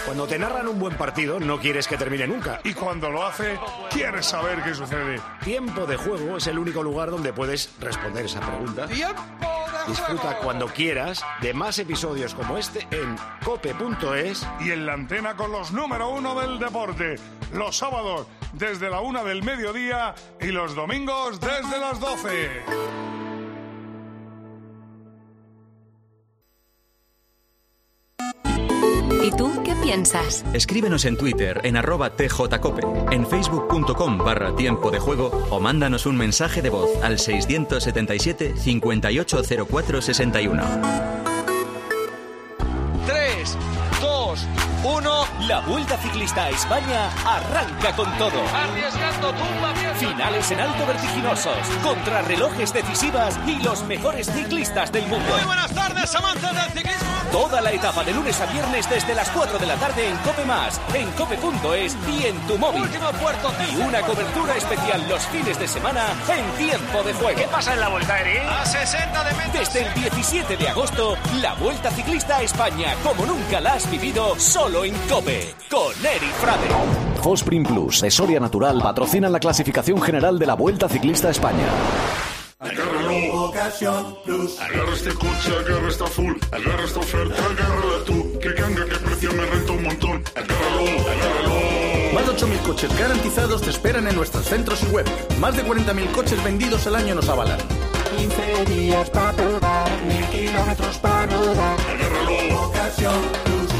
Cuando te narran un buen partido, no quieres que termine nunca. Y cuando lo hace, quieres saber qué sucede. Tiempo de Juego es el único lugar donde puedes responder esa pregunta. ¡Tiempo de Juego! Disfruta cuando quieras de más episodios como este en cope.es. Y en la antena con los número 1 del deporte. Los sábados desde la 1 del mediodía y los domingos desde las 12. ¿Y tú qué piensas? Escríbenos en Twitter en @tjcope, en facebook.com/tiempo de juego o mándanos un mensaje de voz al 677 580461. 3, 2, 1. La Vuelta Ciclista a España arranca con todo. Arriesgando tumba abierta. Finales en alto vertiginosos, contrarrelojes decisivas y los mejores ciclistas del mundo. Muy buenas tardes, amantes del ciclismo. Toda la etapa de lunes a viernes desde las 4 de la tarde en Cope+, en cope.es y en tu móvil. Último puerto. Y una cobertura especial los fines de semana en Tiempo de Juego. ¿Qué pasa en la Vuelta, Eri? A 60 de metros. Desde el 17 de agosto, la Vuelta Ciclista a España, como nunca la has vivido, solo en Cope, con Eric Frade. Fosprin Plus, de Soria Natural, patrocinan la clasificación general de la Vuelta Ciclista a España. Agárralo, Ocasión Plus. Agarra este coche, agarra esta full, agarra esta oferta, agárrala tú. Que canga, que precio me renta un montón. Agárralo, agárralo. Más de 8.000 coches garantizados te esperan en nuestros centros y web. Más de 40.000 coches vendidos al año nos avalan. 15 días para probar, 1000 kilómetros para rodar. Agárralo, Ocasión Plus.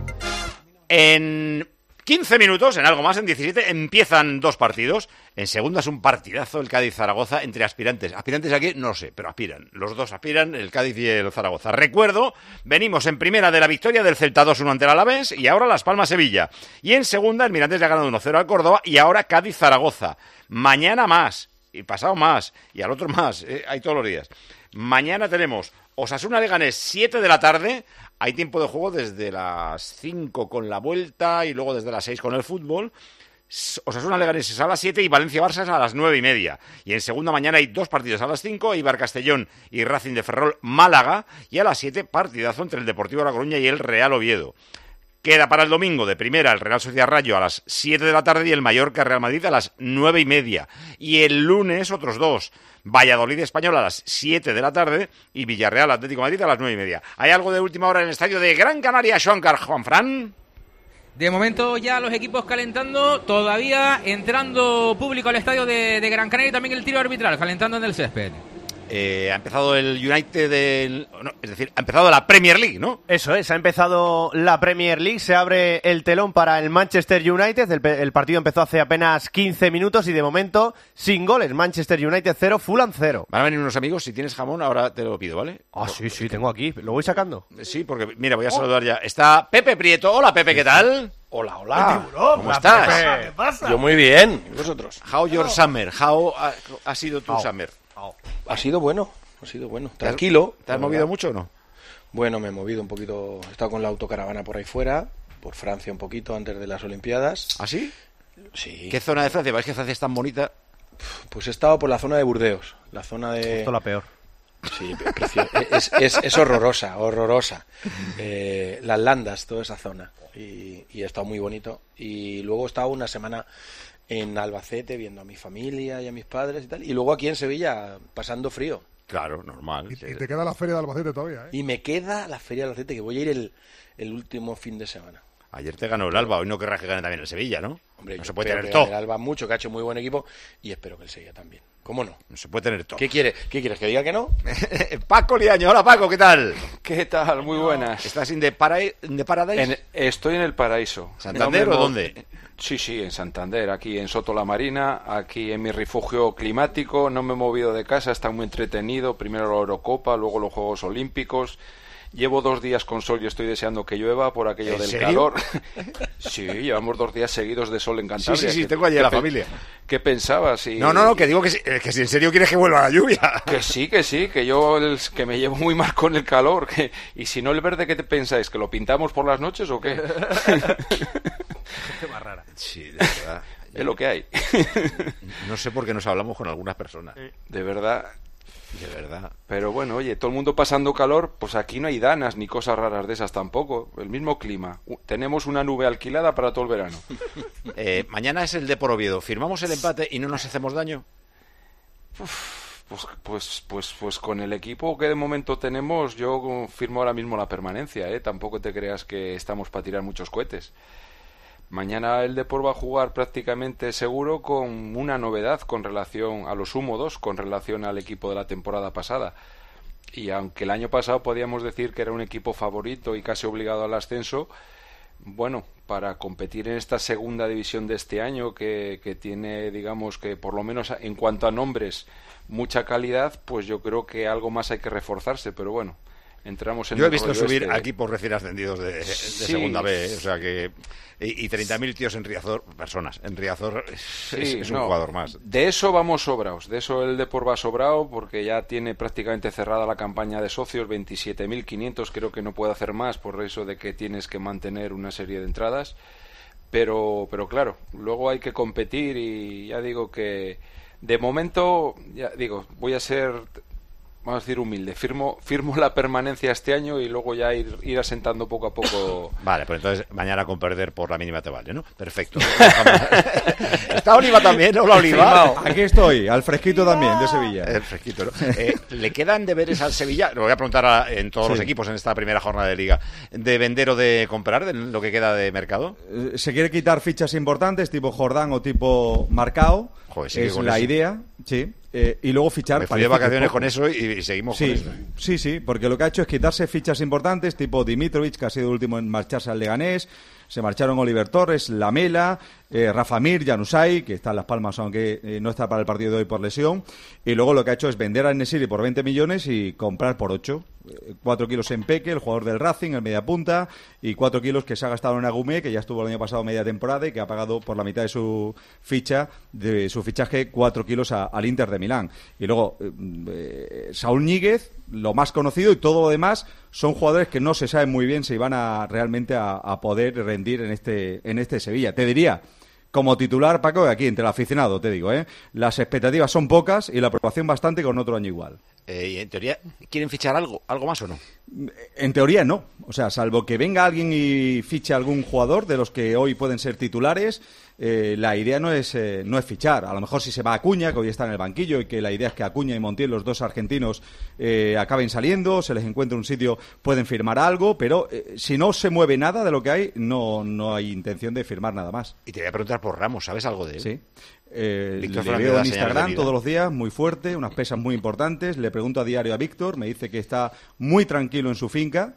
En 15 minutos, en algo más, en 17, empiezan dos partidos. En segunda es un partidazo, el Cádiz-Zaragoza, entre aspirantes. Aspirantes aquí, no sé, pero aspiran. Los dos aspiran, el Cádiz y el Zaragoza. Recuerdo, venimos en primera de la victoria del Celta 2-1 ante el Alavés y ahora Las Palmas-Sevilla. Y en segunda, el Mirandés le ha ganado 1-0 al Córdoba y ahora Cádiz-Zaragoza. Mañana más, y pasado más, y al otro más, hay todos los días. Mañana tenemos Osasuna-Leganés, 7 de la tarde. Hay tiempo de juego desde las 5 con la Vuelta y luego desde las 6 con el fútbol. Osasuna-Leganés es a las 7 y Valencia-Barça es a las 9:30. Y en segunda mañana hay dos partidos a las 5, Eibar-Castellón y Racing de Ferrol-Málaga. Y a las 7, partidazo entre el Deportivo La Coruña y el Real Oviedo. Queda para el domingo de primera el Real Sociedad Rayo a las 7 de la tarde y el Mallorca-Real Madrid a las 9:30. Y el lunes otros dos, Valladolid-Español a las 7 de la tarde y Villarreal-Atlético de Madrid a las 9:30. ¿Hay algo de última hora en el estadio de Gran Canaria, Juanfran? De momento ya los equipos calentando, todavía entrando público al estadio de Gran Canaria y también el tiro arbitral, calentando en el césped. Ha empezado el United, es decir, ha empezado la Premier League, ¿no? Eso es, ha empezado la Premier League, se abre el telón para el Manchester United, el partido empezó hace apenas 15 minutos y de momento sin goles, Manchester United 0, Fulham 0. Van a venir unos amigos, si tienes jamón ahora te lo pido, ¿vale? Sí, tengo aquí, ¿lo voy sacando? Sí, porque mira, voy a saludar ya. Está Pepe Prieto, hola Pepe, ¿qué tal? Hola. ¿Cómo estás? Pepe. ¿Qué pasa? Yo muy bien, ¿y vosotros? How your summer? How ha sido tu summer? Ha sido bueno. Tranquilo. ¿Te has movido mucho o no? Bueno, me he movido un poquito. He estado con la autocaravana por ahí fuera, por Francia un poquito antes de las Olimpiadas. ¿Ah, sí? Sí. ¿Qué zona de Francia? ¿Ves que Francia es tan bonita? Pues he estado por la zona de Burdeos, la zona de... Esto la peor. Sí, es horrorosa. Las Landas, toda esa zona. Y he estado muy bonito. Y luego he estado una semana en Albacete viendo a mi familia y a mis padres y tal. Y luego aquí en Sevilla pasando frío. Claro, normal. Y te queda la feria de Albacete todavía, ¿eh? Y me queda la feria de Albacete, que voy a ir el último fin de semana. Ayer te ganó el Alba, hoy no querrás que gane también el Sevilla, ¿no? Hombre, no yo se puede espero tener que todo. gane el Alba mucho, que ha hecho muy buen equipo, y espero que el Sevilla también. ¿Cómo no? No se puede tener todo. ¿Qué quieres? ¿Que diga que no? Paco Liaño, hola Paco, ¿qué tal? ¿Qué tal? Muy buenas. ¿Estás en The Paradise? Estoy en el Paraíso. ¿Santander o dónde? Sí, en Santander, aquí en Soto la Marina, aquí en mi refugio climático. No me he movido de casa, está muy entretenido. Primero la Eurocopa, luego los Juegos Olímpicos. Llevo 2 días con sol y estoy deseando que llueva por aquello del calor. Sí, llevamos 2 días seguidos de sol en Cantabria. Sí, tengo allí a la familia. ¿Qué pensabas? No, que digo que si en serio quieres que vuelva la lluvia. Que sí, que yo que me llevo muy mal con el calor. Y si no, el verde, ¿qué te pensáis? ¿Que lo pintamos por las noches o qué? Qué más rara. Sí, de verdad. Es lo que hay. No sé por qué nos hablamos con algunas personas. De verdad. De verdad. Pero bueno, oye, todo el mundo pasando calor, pues aquí no hay danas ni cosas raras de esas tampoco. El mismo clima. Tenemos una nube alquilada para todo el verano. Mañana es el Depor Oviedo. ¿Firmamos el empate y no nos hacemos daño? Pues con el equipo que de momento tenemos, yo firmo ahora mismo la permanencia, ¿eh? Tampoco te creas que estamos para tirar muchos cohetes. Mañana el Depor va a jugar prácticamente seguro con una novedad con relación a los Húmodos, con relación al equipo de la temporada pasada. Y aunque el año pasado podíamos decir que era un equipo favorito y casi obligado al ascenso, bueno, para competir en esta segunda división de este año, que tiene, digamos, que por lo menos en cuanto a nombres, mucha calidad, pues yo creo que algo más hay que reforzarse, pero bueno. Entramos en Yo he visto subir aquí por recién ascendidos de segunda B, o sea que y 30.000 tíos en Riazor, personas en Riazor es un jugador más. De eso vamos sobrados, de eso el Depor va sobrado porque ya tiene prácticamente cerrada la campaña de socios, 27.500, creo que no puede hacer más por eso de que tienes que mantener una serie de entradas, pero claro, luego hay que competir y ya digo que de momento, ya digo, voy a ser... Vamos a decir humilde, firmo la permanencia este año y luego ya ir asentando poco a poco. Vale, pues entonces mañana con perder por la mínima te vale, ¿no? Perfecto. ¿Está Oliva también? Hola, Oliva. Aquí estoy, al fresquito también, de Sevilla. El fresquito, ¿no? ¿Le quedan deberes al Sevilla? Lo voy a preguntar en todos los equipos en esta primera jornada de Liga. ¿De vender o de comprar, de lo que queda de mercado? Se quiere quitar fichas importantes, tipo Jordán o tipo Marcao. Joder, sí, es la idea, sí. Y luego fichar... Me fui de vacaciones con eso y seguimos con eso. Sí, porque lo que ha hecho es quitarse fichas importantes, tipo Dimitrovic, que ha sido el último en marcharse al Leganés, se marcharon Oliver Torres, Lamela, Rafa Mir, Januzaj, que está en Las Palmas, aunque no está para el partido de hoy por lesión, y luego lo que ha hecho es vender a Enesiri por 20 millones y comprar por 8. 4 kilos en Peque, el jugador del Racing, el mediapunta, y 4 kilos que se ha gastado en Agumé, que ya estuvo el año pasado media temporada y que ha pagado por la mitad de su ficha, de su fichaje, 4 kilos al Inter de Milán. Y luego Saúl Ñíguez, lo más conocido, y todo lo demás son jugadores que no se sabe muy bien si van realmente a poder rendir en este Sevilla. Te diría, como titular, Paco, aquí entre el aficionado, te digo, las expectativas son pocas y la aprobación bastante con otro año igual. ¿Y en teoría quieren fichar algo más o no? En teoría no, o sea, salvo que venga alguien y fiche algún jugador de los que hoy pueden ser titulares, la idea no es fichar. A lo mejor si se va Acuña, que hoy está en el banquillo, y que la idea es que Acuña y Montiel, los dos argentinos, acaben saliendo, se les encuentra un sitio, pueden firmar algo, pero si no se mueve nada de lo que hay, no hay intención de firmar nada más. Y te voy a preguntar por Ramos, ¿sabes algo de él? Sí. Le veo en Instagram todos los días, muy fuerte, unas pesas muy importantes. Le pregunto a diario a Víctor, me dice que está muy tranquilo en su finca.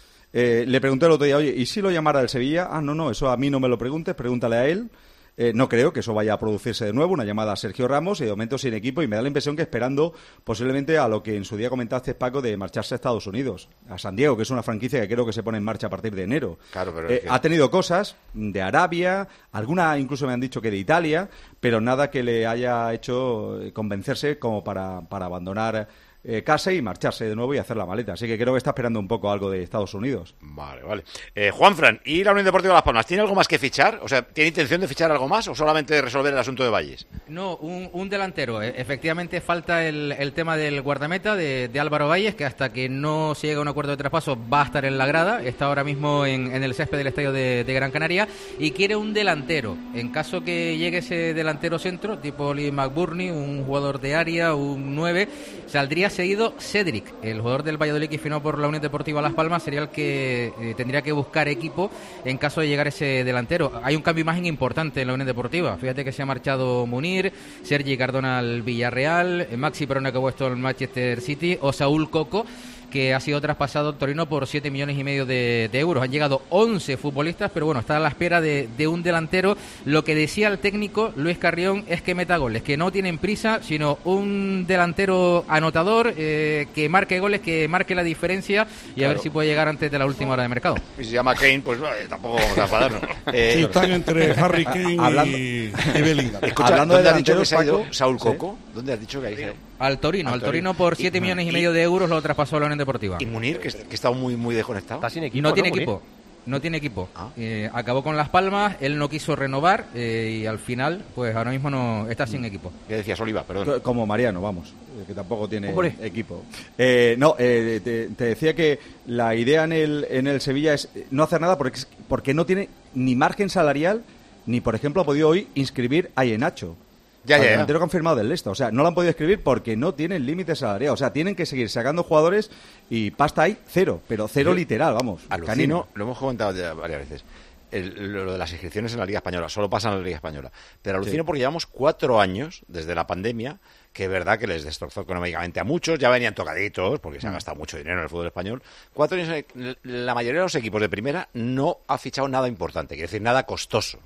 Le pregunté el otro día, oye, ¿y si lo llamara el Sevilla? No, eso a mí no me lo preguntes, pregúntale a él. No creo que eso vaya a producirse de nuevo, una llamada a Sergio Ramos y de momento sin equipo, y me da la impresión que esperando posiblemente a lo que en su día comentaste, Paco, de marcharse a Estados Unidos, a San Diego, que es una franquicia que creo que se pone en marcha a partir de enero. Claro, pero ha tenido cosas de Arabia, alguna incluso me han dicho que de Italia, pero nada que le haya hecho convencerse como para abandonar casa y marcharse de nuevo y hacer la maleta. Así que creo que está esperando un poco algo de Estados Unidos. Vale. Juanfran, ¿y la Unión Deportiva Las Palmas tiene algo más que fichar? O sea, ¿tiene intención de fichar algo más o solamente resolver el asunto de Valles? No, un delantero. Efectivamente falta el tema del guardameta de Álvaro Valles, que hasta que no se llegue a un acuerdo de traspaso va a estar en la grada. Está ahora mismo en el césped del estadio de Gran Canaria y quiere un delantero. En caso que llegue ese delantero centro, tipo Lee McBurney, un jugador de área, un 9, saldría seguido Cedric, el jugador del Valladolid que firmó por la Unión Deportiva Las Palmas, sería el que tendría que buscar equipo en caso de llegar ese delantero. Hay un cambio de imagen importante en la Unión Deportiva. Fíjate que se ha marchado Munir, Sergi Cardona al Villarreal, Maxi Perona que ha puesto al Manchester City, o Saúl Coco, que ha sido traspasado al Torino por 7,5 millones de euros. Han llegado 11 futbolistas, pero bueno, está a la espera de un delantero. Lo que decía el técnico Luis Carrión es que meta goles, que no tienen prisa, sino un delantero anotador, que marque goles, que marque la diferencia y a ver si puede llegar antes de la última hora de mercado. Y si se llama Kane, pues tampoco vamos a enfadarnos. Sí, están entre Harry Kane y Bellingham. Escucha, hablando ¿dónde has dicho que se ha ido Saúl Coco? ¿Sí? ¿Dónde has dicho que ha ido? Al Torino por 7,5 millones de euros lo traspasó a la Unión Deportiva. ¿Y Munir, que está muy desconectado? Está sin equipo, y no tiene equipo. No tiene equipo. Acabó con Las Palmas, él no quiso renovar y al final, pues ahora mismo no está sin equipo. ¿Qué decías, Oliva? Perdón. Como Mariano, vamos, que tampoco tiene equipo. Te decía que la idea en el Sevilla es no hacer nada porque no tiene ni margen salarial, ni, por ejemplo, ha podido hoy inscribir a Ienacho. El delantero confirmado del Leicester. O sea, no lo han podido escribir porque no tienen límite salarial. O sea, tienen que seguir sacando jugadores y pasta hay cero, pero cero literal, vamos. Alucino, lo hemos comentado ya varias veces. Lo de las inscripciones en la Liga Española, solo pasan en la Liga Española. Pero alucino porque llevamos 4 años desde la pandemia, que es verdad que les destrozó económicamente a muchos, ya venían tocaditos, porque se ha gastado mucho dinero en el fútbol español. 4 años, la mayoría de los equipos de primera no ha fichado nada importante, quiere decir, nada costoso.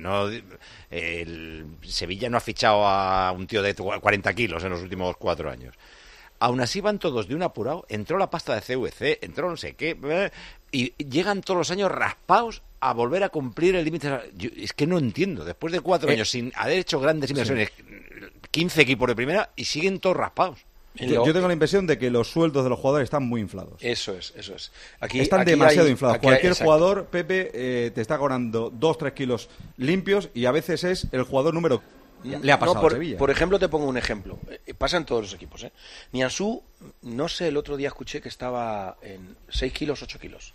El Sevilla no ha fichado a un tío de 40 kilos en los últimos 4 años. Aún así van todos de un apurado, entró la pasta de CVC, entró no sé qué, y llegan todos los años raspados a volver a cumplir el límite. Es que no entiendo, después de 4 años sin haber hecho grandes inversiones, 15 equipos de primera y siguen todos raspados. Yo tengo la impresión de que los sueldos de los jugadores están muy inflados. Eso es. Están demasiado inflados. Cualquier jugador, Pepe, te está cobrando 2-3 kilos limpios y a veces es el jugador número... Le ha pasado a Sevilla. Por ejemplo, te pongo un ejemplo. Pasa en todos los equipos. Nianzú, no sé, el otro día escuché que estaba en 6 kilos, 8 kilos.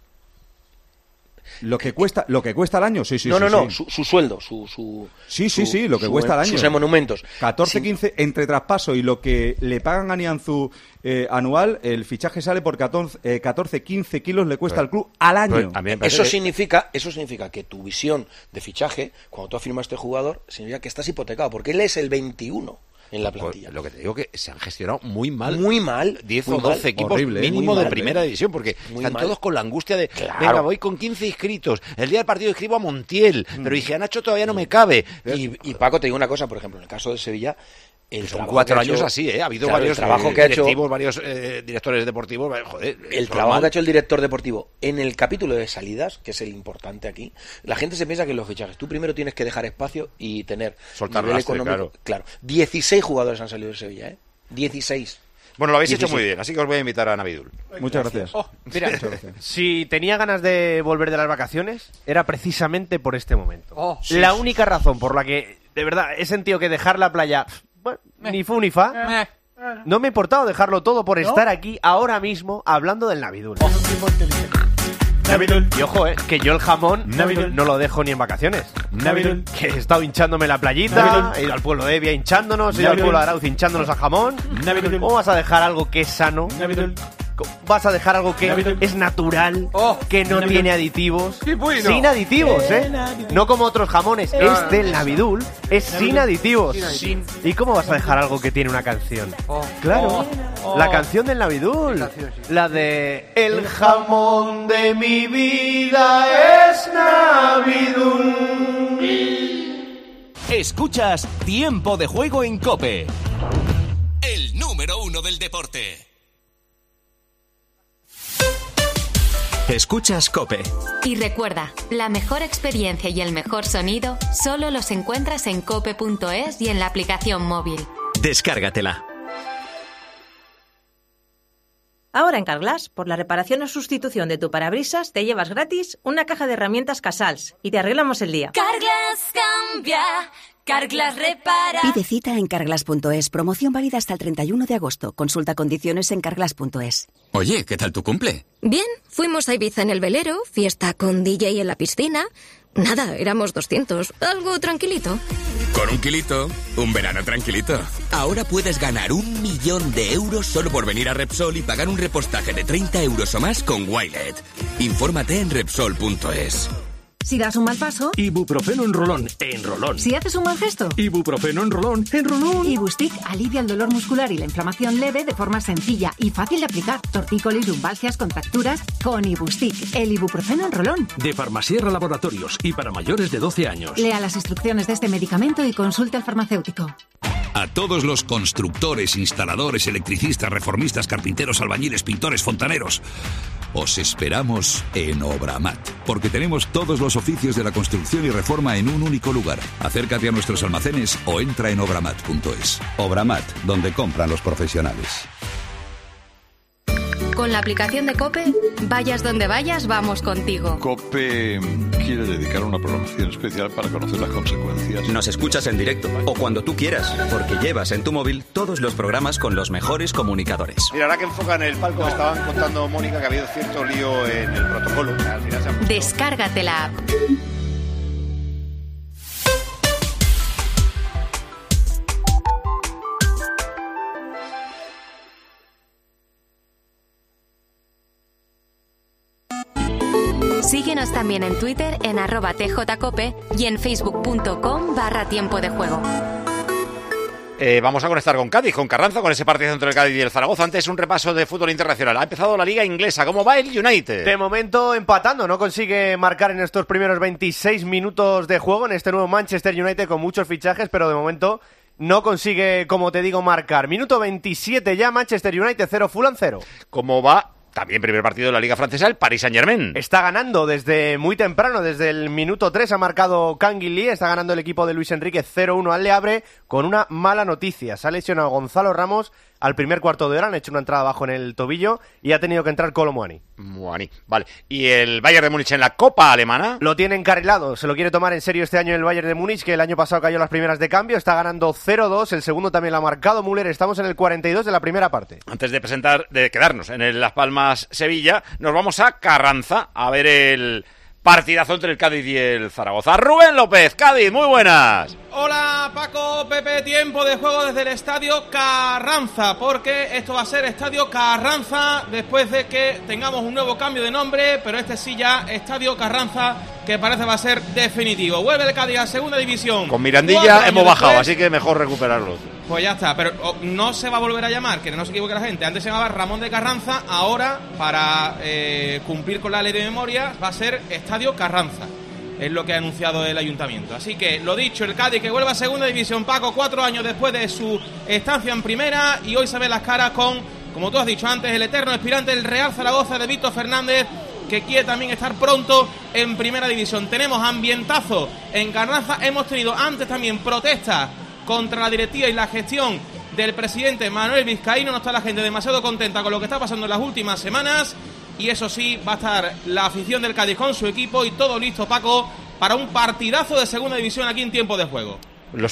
¿Lo que cuesta al año? Sí. No, su sueldo, Sí, lo que cuesta al año. Sus emonumentos. 14-15 entre traspaso y lo que le pagan a Nianzú anual, el fichaje sale por 14-15 kilos le cuesta al club al año. Eso significa que tu visión de fichaje, cuando tú firmas a este jugador, significa que estás hipotecado, porque él es el 21 en la plantilla. Lo que te digo que se han gestionado muy mal. 10 o 12 equipos horrible, mínimo de primera división, porque están todos con la angustia de, venga, voy con 15 inscritos, el día del partido escribo a Montiel, pero dije a Nacho todavía no me cabe. Y Paco, te digo una cosa, por ejemplo, en el caso de Sevilla, son 4 años así, ha habido varios directivos, varios directores deportivos. Joder, el trabajo que ha hecho el director deportivo en el capítulo de salidas, que es el importante aquí, la gente se piensa que en los fichajes tú primero tienes que dejar espacio y tener soltar nivel lastre, económico. Claro, 16 jugadores han salido de Sevilla, 16. Bueno, lo habéis hecho muy bien, así que os voy a invitar a Navidul. Muchas gracias. Mira, si tenía ganas de volver de las vacaciones, era precisamente por este momento. La única razón por la que, de verdad, he sentido que dejar la playa... Bueno, ni fu ni fa. No me ha importado dejarlo todo por estar aquí ahora mismo hablando del Navidul. Y ojo, que yo el jamón no lo dejo ni en vacaciones. Que he estado hinchándome en la playita, he ido al pueblo de Evia hinchándonos, he ido al pueblo de Arauz hinchándonos a jamón. ¿Cómo vas a dejar algo que es sano? Vas a dejar algo que es natural, que no tiene aditivos. Sin aditivos, no como otros jamones. Este, el Navidul, es sin aditivos. ¿Y cómo vas a dejar algo que tiene una canción? Claro, la canción del Navidul. La de El jamón de mi vida es Navidul. Escuchas Tiempo de Juego en COPE, el número 1 del deporte. Escuchas COPE. Y recuerda, la mejor experiencia y el mejor sonido solo los encuentras en cope.es y en la aplicación móvil. Descárgatela. Ahora en Carglass, por la reparación o sustitución de tu parabrisas, te llevas gratis una caja de herramientas Casals y te arreglamos el día. Carglass cambia, Carglass repara. Pide cita en carglass.es. Promoción válida hasta el 31 de agosto. Consulta condiciones en carglass.es. Oye, ¿qué tal tu cumple? Bien, fuimos a Ibiza en el velero, fiesta con DJ en la piscina. Nada, éramos 200, algo tranquilito. Con un kilito, un verano tranquilito. Ahora puedes ganar 1 millón de euros solo por venir a Repsol y pagar un repostaje de 30 euros o más con Wilet. Infórmate en Repsol.es. Si das un mal paso, ibuprofeno en rolón, en rolón. Si haces un mal gesto, ibuprofeno en rolón, en rolón. Ibustic alivia el dolor muscular y la inflamación leve de forma sencilla y fácil de aplicar. Tortícolis, lumbalgias, contracturas, con Ibustic, el ibuprofeno en rolón. De Farmasierra Laboratorios y para mayores de 12 años. Lea las instrucciones de este medicamento y consulte al farmacéutico. A todos los constructores, instaladores, electricistas, reformistas, carpinteros, albañiles, pintores, fontaneros, os esperamos en Obramat, porque tenemos todos los oficios de la construcción y reforma en un único lugar. Acércate a nuestros almacenes o entra en obramat.es. Obramat, donde compran los profesionales. Con la aplicación de COPE, vayas donde vayas, vamos contigo. COPE quiere dedicar una programación especial para conocer las consecuencias. Nos escuchas en directo o cuando tú quieras, porque llevas en tu móvil todos los programas con los mejores comunicadores. Mira, ahora que enfocan el palco, me estaban contando, Mónica, que ha habido cierto lío en el protocolo. Al final se han... Descárgate la app. Síguenos también en Twitter en @tjcope y en facebook.com/tiempo de juego. Vamos a conectar con Cádiz, con Carranza, con ese partido entre el Cádiz y el Zaragoza. Antes un repaso de fútbol internacional. Ha empezado la Liga Inglesa. ¿Cómo va el United? De momento empatando, no consigue marcar en estos primeros 26 minutos de juego en este nuevo Manchester United con muchos fichajes, pero de momento no consigue, como te digo, marcar. Minuto 27 ya, Manchester United 0, Fulham 0. ¿Cómo va? También primer partido de la Liga Francesa, el Paris Saint-Germain. Está ganando desde muy temprano, desde el minuto 3 ha marcado Canguilí, está ganando el equipo de Luis Enrique 0-1 al Le Havre con una mala noticia. Se ha lesionado Gonzalo Ramos al primer cuarto de hora, han hecho una entrada abajo en el tobillo y ha tenido que entrar Kolo Muani. Vale. ¿Y el Bayern de Múnich en la Copa Alemana? Lo tiene encarrilado, se lo quiere tomar en serio este año el Bayern de Múnich, que el año pasado cayó las primeras de cambio, está ganando 0-2, el segundo también lo ha marcado Müller, estamos en el 42 de la primera parte. Antes de quedarnos en Las Palmas, Sevilla, nos vamos a Carranza a ver el partidazo entre el Cádiz y el Zaragoza. Rubén López, Cádiz, muy buenas. Hola Paco, Pepe, tiempo de juego desde el Estadio Carranza, porque esto va a ser Estadio Carranza después de que tengamos un nuevo cambio de nombre, pero este sí ya Estadio Carranza, que parece va a ser definitivo. Vuelve el Cádiz a segunda división. Con Mirandilla hemos bajado, así que mejor recuperarlo. Pues ya está, pero no se va a volver a llamar, que no se equivoque la gente. Antes se llamaba Ramón de Carranza, ahora para cumplir con la ley de memoria va a ser Estadio Carranza. Es lo que ha anunciado el ayuntamiento. Así que, lo dicho, el Cádiz que vuelve a segunda división, Paco, 4 años después de su estancia en primera, y hoy se ven las caras con, como tú has dicho antes, el eterno aspirante del Real Zaragoza de Víctor Fernández, que quiere también estar pronto en primera división. Tenemos ambientazo en Carranza, hemos tenido antes también protestas contra la directiva y la gestión del presidente Manuel Vizcaíno. No está la gente demasiado contenta con lo que está pasando en las últimas semanas. Y eso sí, va a estar la afición del Cádiz con su equipo y todo listo, Paco, para un partidazo de segunda división aquí en tiempo de juego. El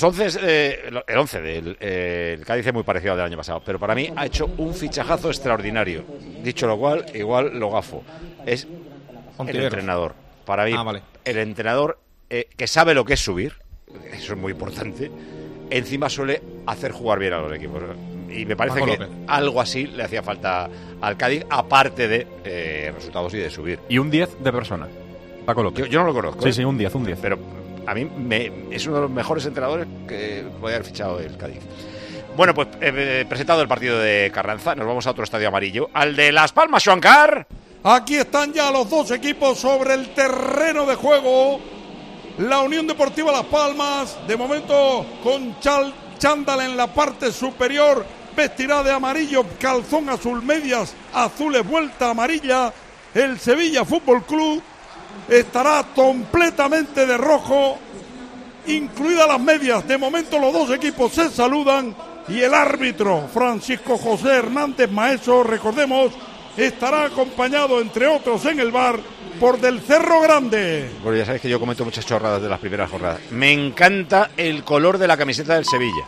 11 del Cádiz es muy parecido al del año pasado, pero para mí ha hecho un fichajazo extraordinario. Dicho lo cual, igual lo gafo. Es el entrenador. Para mí, el entrenador que sabe lo que es subir, eso es muy importante, encima suele hacer jugar bien a los equipos. Y me parece que algo así le hacía falta al Cádiz, aparte de resultados y de subir. Y un 10 de persona, Paco López. Yo no lo conozco. Sí, un 10. Pero a mí es uno de los mejores entrenadores que puede haber fichado el Cádiz. Bueno, pues presentado el partido de Carranza, nos vamos a otro estadio amarillo, al de Las Palmas, Xuancar. Aquí están ya los dos equipos sobre el terreno de juego. La Unión Deportiva Las Palmas, de momento con chándal en la parte superior, vestirá de amarillo, calzón azul, medias azules, vuelta amarilla. El Sevilla Fútbol Club estará completamente de rojo, incluidas las medias. De momento los dos equipos se saludan y el árbitro Francisco José Hernández Maeso, recordemos, estará acompañado, entre otros en el bar, por Del Cerro Grande. Bueno, ya sabéis que yo comento muchas chorradas de las primeras jornadas. Me encanta el color de la camiseta del Sevilla.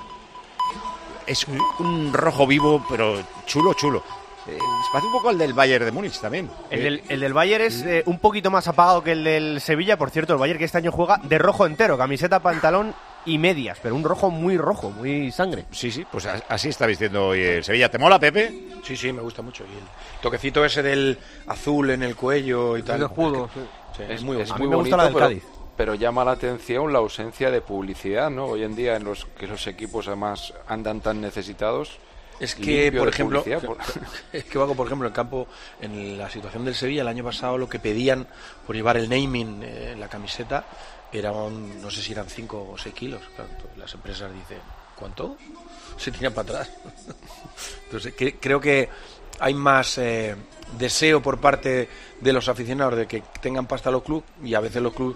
Es un rojo vivo, pero chulo. Se parece un poco al del Bayern de Múnich también. El del Bayern es un poquito más apagado que el del Sevilla. Por cierto, el Bayern que este año juega de rojo entero, camiseta, pantalón y medias, pero un rojo, muy sangre. Sí, pues así está vistiendo hoy el Sevilla. ¿Te mola, Pepe? Sí, me gusta mucho. Y el toquecito ese del azul en el cuello y tal. El escudo, es muy bonito. A mí me gusta la del Cádiz. Pero llama la atención la ausencia de publicidad, ¿no? Hoy en día en los que los equipos además andan tan necesitados. Es que, por ejemplo, por ejemplo, en campo, en la situación del Sevilla el año pasado, lo que pedían por llevar el naming en la camiseta eran, no sé si eran 5 o 6 kilos. Claro, las empresas dicen, ¿cuánto? Se tiran para atrás. Entonces, creo que hay más deseo por parte de los aficionados de que tengan pasta los clubes, y a veces los clubes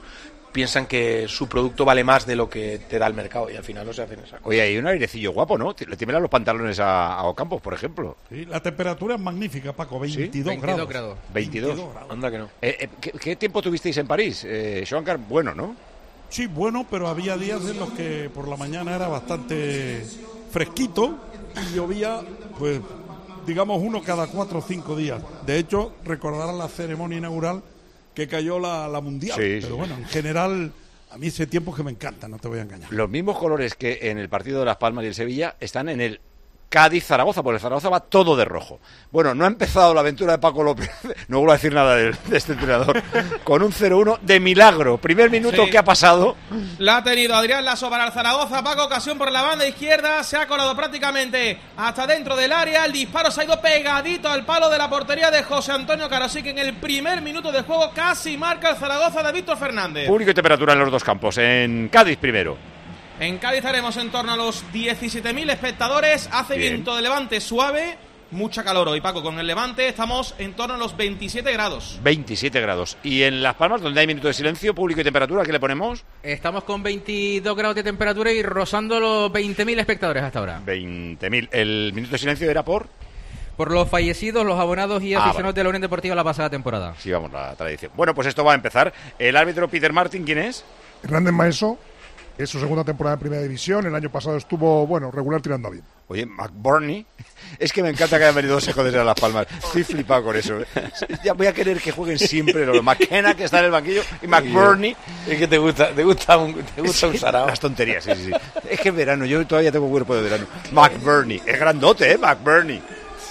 piensan que su producto vale más de lo que te da el mercado y al final no se hacen esa cosa. Oye, hay un airecillo guapo, ¿no? Le tiemblan los pantalones a Ocampos, por ejemplo. Sí, la temperatura es magnífica, Paco, 22 grados. 22. Anda que no. ¿Qué tiempo tuvisteis en París, Joan? Bueno, ¿no? Sí, bueno, pero había días en los que por la mañana era bastante fresquito y llovía, pues, digamos, uno cada 4 o 5 días. De hecho, recordarán la ceremonia inaugural que cayó la Mundial. Sí, pero sí. bueno, en general, a mí ese tiempo es que me encanta, no te voy a engañar. Los mismos colores que en el partido de Las Palmas y el Sevilla están en el Cádiz-Zaragoza, porque el Zaragoza va todo de rojo. Bueno, no ha empezado la aventura de Paco López, no vuelvo a decir nada de este entrenador, con un 0-1 de milagro. Primer minuto, Sí. ¿qué ha pasado? La ha tenido Adrián Lasso para el Zaragoza. Paco, ocasión por la banda izquierda. Se ha colado prácticamente hasta dentro del área. El disparo se ha ido pegadito al palo de la portería de José Antonio Carosí, que en el primer minuto de juego casi marca el Zaragoza de Víctor Fernández. Público y temperatura en los dos campos. En Cádiz primero. En Cádiz haremos en torno a los 17.000 espectadores. Hace Bien. viento de levante suave. Mucha calor hoy, Paco. Con el levante estamos en torno a los 27 grados. 27 grados. Y en Las Palmas, donde hay minuto de silencio, público y temperatura, ¿qué le ponemos? Estamos con 22 grados de temperatura y rozando los 20.000 espectadores hasta ahora. 20.000. ¿El minuto de silencio era por? Por los fallecidos, los abonados y aficionados vale. de la Unión Deportiva la pasada temporada. Sí, vamos, la tradición. Bueno, pues esto va a empezar. El árbitro Peter Martin, ¿quién es? Hernández Maeso, es su segunda temporada en Primera División. El año pasado estuvo, bueno, regular tirando a bien. Oye, McBurney. Es que me encanta que hayan venido dos hijos de Las Palmas. Estoy flipado con eso. Ya voy a querer que jueguen siempre los McKenna, que está en el banquillo, y McBurney. Es que te gusta un sarao. Las tonterías, sí, sí. Es que en verano, yo todavía tengo cuerpo de verano. McBurney. Es grandote, McBurney.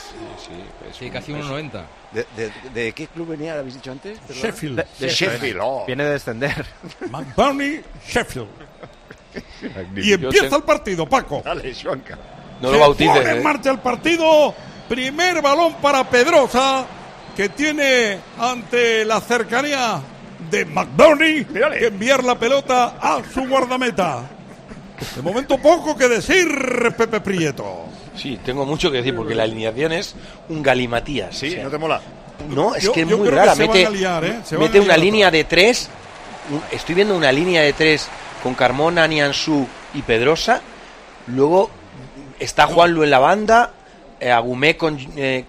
Sí, casi 1,90. ¿De qué club venía, lo habéis dicho antes? Perdón. Sheffield. De Sheffield, oh. Viene de descender. McBurney, Sheffield. Y empieza el partido, Paco. Dale, Joanca. No lo bautices, Pone en marcha el partido. Primer balón para Pedrosa, que tiene ante la cercanía de McBurney que enviar la pelota a su guardameta. De momento poco que decir, Pepe Prieto. Sí, tengo mucho que decir porque la alineación es un galimatías. Sí, o sea, ¿no te mola? No, es Yo- que es yo muy creo rara. que se Mete, van a liar, ¿eh? Se van mete a una liar línea de 3. Estoy viendo una línea de 3 con Carmona, Nianzú y Pedrosa. Luego está Juanlu en la banda, Agumé con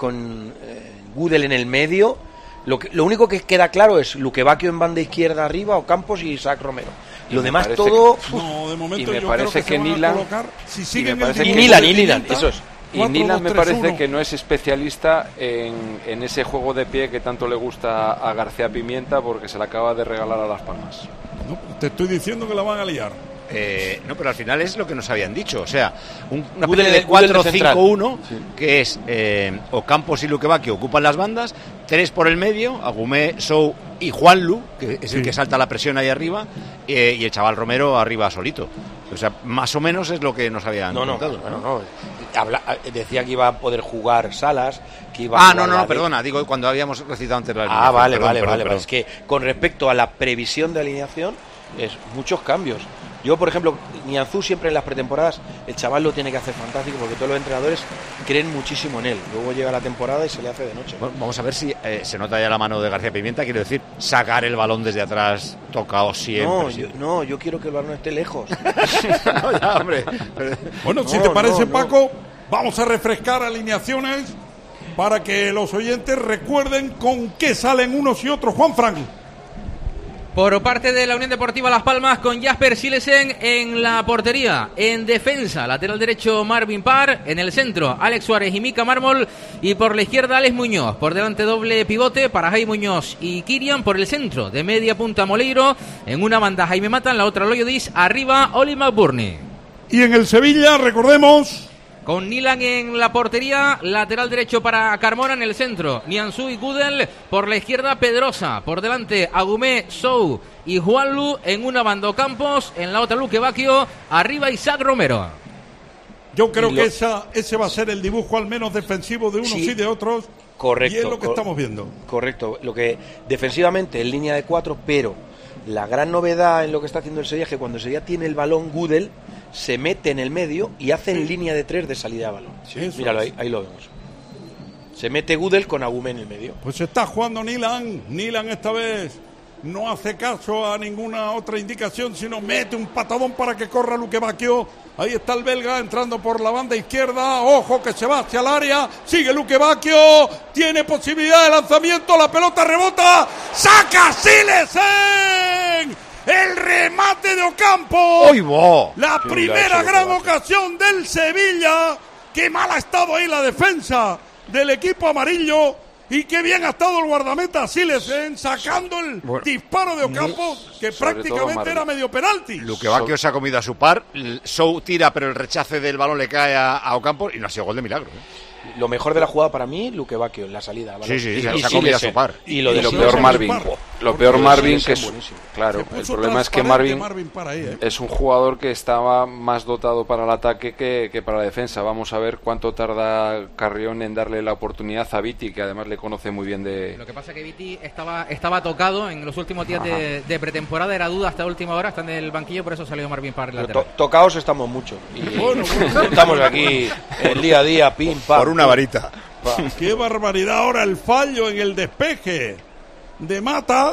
Gudel en el medio. Lo único que queda claro es Luquevaquio en banda izquierda arriba, Ocampos y Isaac Romero. Y Lo me demás parece todo... No, de momento Y me yo parece creo que, que se van a Nilan- colocar, si y siguen me el parece dibujo que Nilan, de y Nilan, Pimienta, eso es. Y Nilan me 4-2-3-1. parece que no es especialista en ese juego de pie que tanto le gusta a García Pimienta porque se le acaba de regalar a Las Palmas. No, te estoy diciendo que la van a liar. No, pero al final es lo que nos habían dicho. O sea, una Gudel especie de Gudel de central. 4-5-1, que es Ocampos y Luqueva, que ocupan las bandas, 3 por el medio, Agumé, Sou y Juanlu, que es el que salta la presión ahí arriba, y el chaval Romero arriba solito. O sea, más o menos es lo que nos habían contado. No. Decía que iba a poder jugar Salas, que iba a jugar Gade. Perdona, digo cuando habíamos recitado antes la Ah, alineación. vale. Perdón. Es que con respecto a la previsión de alineación, es muchos cambios. Yo, por ejemplo, Nianzú siempre en las pretemporadas, el chaval lo tiene que hacer fantástico porque todos los entrenadores creen muchísimo en él. Luego llega la temporada y se le hace de noche. Bueno, vamos a ver si se nota ya la mano de García Pimienta. Quiero decir, sacar el balón desde atrás, tocado siempre. Yo quiero que el balón esté lejos. No, ya, hombre. Bueno, si te parece, Paco, vamos a refrescar alineaciones para que los oyentes recuerden con qué salen unos y otros. Juanfran. Por parte de la Unión Deportiva Las Palmas, con Jasper Silesen en la portería. En defensa, lateral derecho Marvin Parr. En el centro, Alex Suárez y Mica Mármol. Y por la izquierda, Alex Muñoz. Por delante, doble pivote para Jaime Muñoz y Kirian. Por el centro, de media punta Moleiro. En una banda, Jaime Mata. En la otra, Loyo Dis. Arriba, Oli McBurney. Y en el Sevilla, recordemos... Con Nilan en la portería, lateral derecho para Carmona en el centro, Nianzú y Gudel, por la izquierda Pedrosa, por delante Agumé, Sou y Juanlu, en una banda Campos, en la otra Luquevaquio, arriba Isaac Romero. Yo creo que ese va a ser el dibujo al menos defensivo de unos y de otros. Correcto. Y es lo que estamos viendo. Correcto. Lo que defensivamente en línea de 4, pero la gran novedad en lo que está haciendo el Sevilla es que cuando el Sevilla tiene el balón, Gudel se mete en el medio y hace en línea de 3 de salida de balón. Míralo, ahí lo vemos. Se mete Gudel con Agumé en el medio. Pues está jugando Nilan esta vez no hace caso a ninguna otra indicación, sino mete un patadón para que corra Luque Bacchio. Ahí está el belga entrando por la banda izquierda. Ojo que se va hacia el área. Sigue Luque Bacchio. Tiene posibilidad de lanzamiento. La pelota rebota. ¡Saca Silesen! El remate de Ocampo. ¡Oigo! La primera gran ocasión del Sevilla. Qué mal ha estado ahí la defensa del equipo amarillo. Y qué bien ha estado el guardameta Silesen sacando el disparo de Ocampo, que prácticamente era medio penalti. Luque Bacchio se ha comido a su par. Sou tira, pero el rechace del balón le cae a Ocampo y no ha sido gol de milagro. Lo mejor de la jugada para mí, Luque Bacchio en la salida. ¿Vale? Sí, se ha comido a su par. Y lo peor Marvin. Lo peor Marvin, que es... Claro, el problema es que Marvin es un jugador que estaba más dotado para el ataque que para la defensa. Vamos a ver cuánto tarda Carrión en darle la oportunidad a Viti, que además le conoce muy bien de... Lo que pasa es que Viti estaba tocado en los últimos días de pretemporada, era duda hasta última hora, está en el banquillo, por eso salió Marvin para el lateral. Tocados estamos mucho. Estamos aquí el día a día, pim, pam. Por una varita. Qué barbaridad ahora el fallo en el despeje de Mata.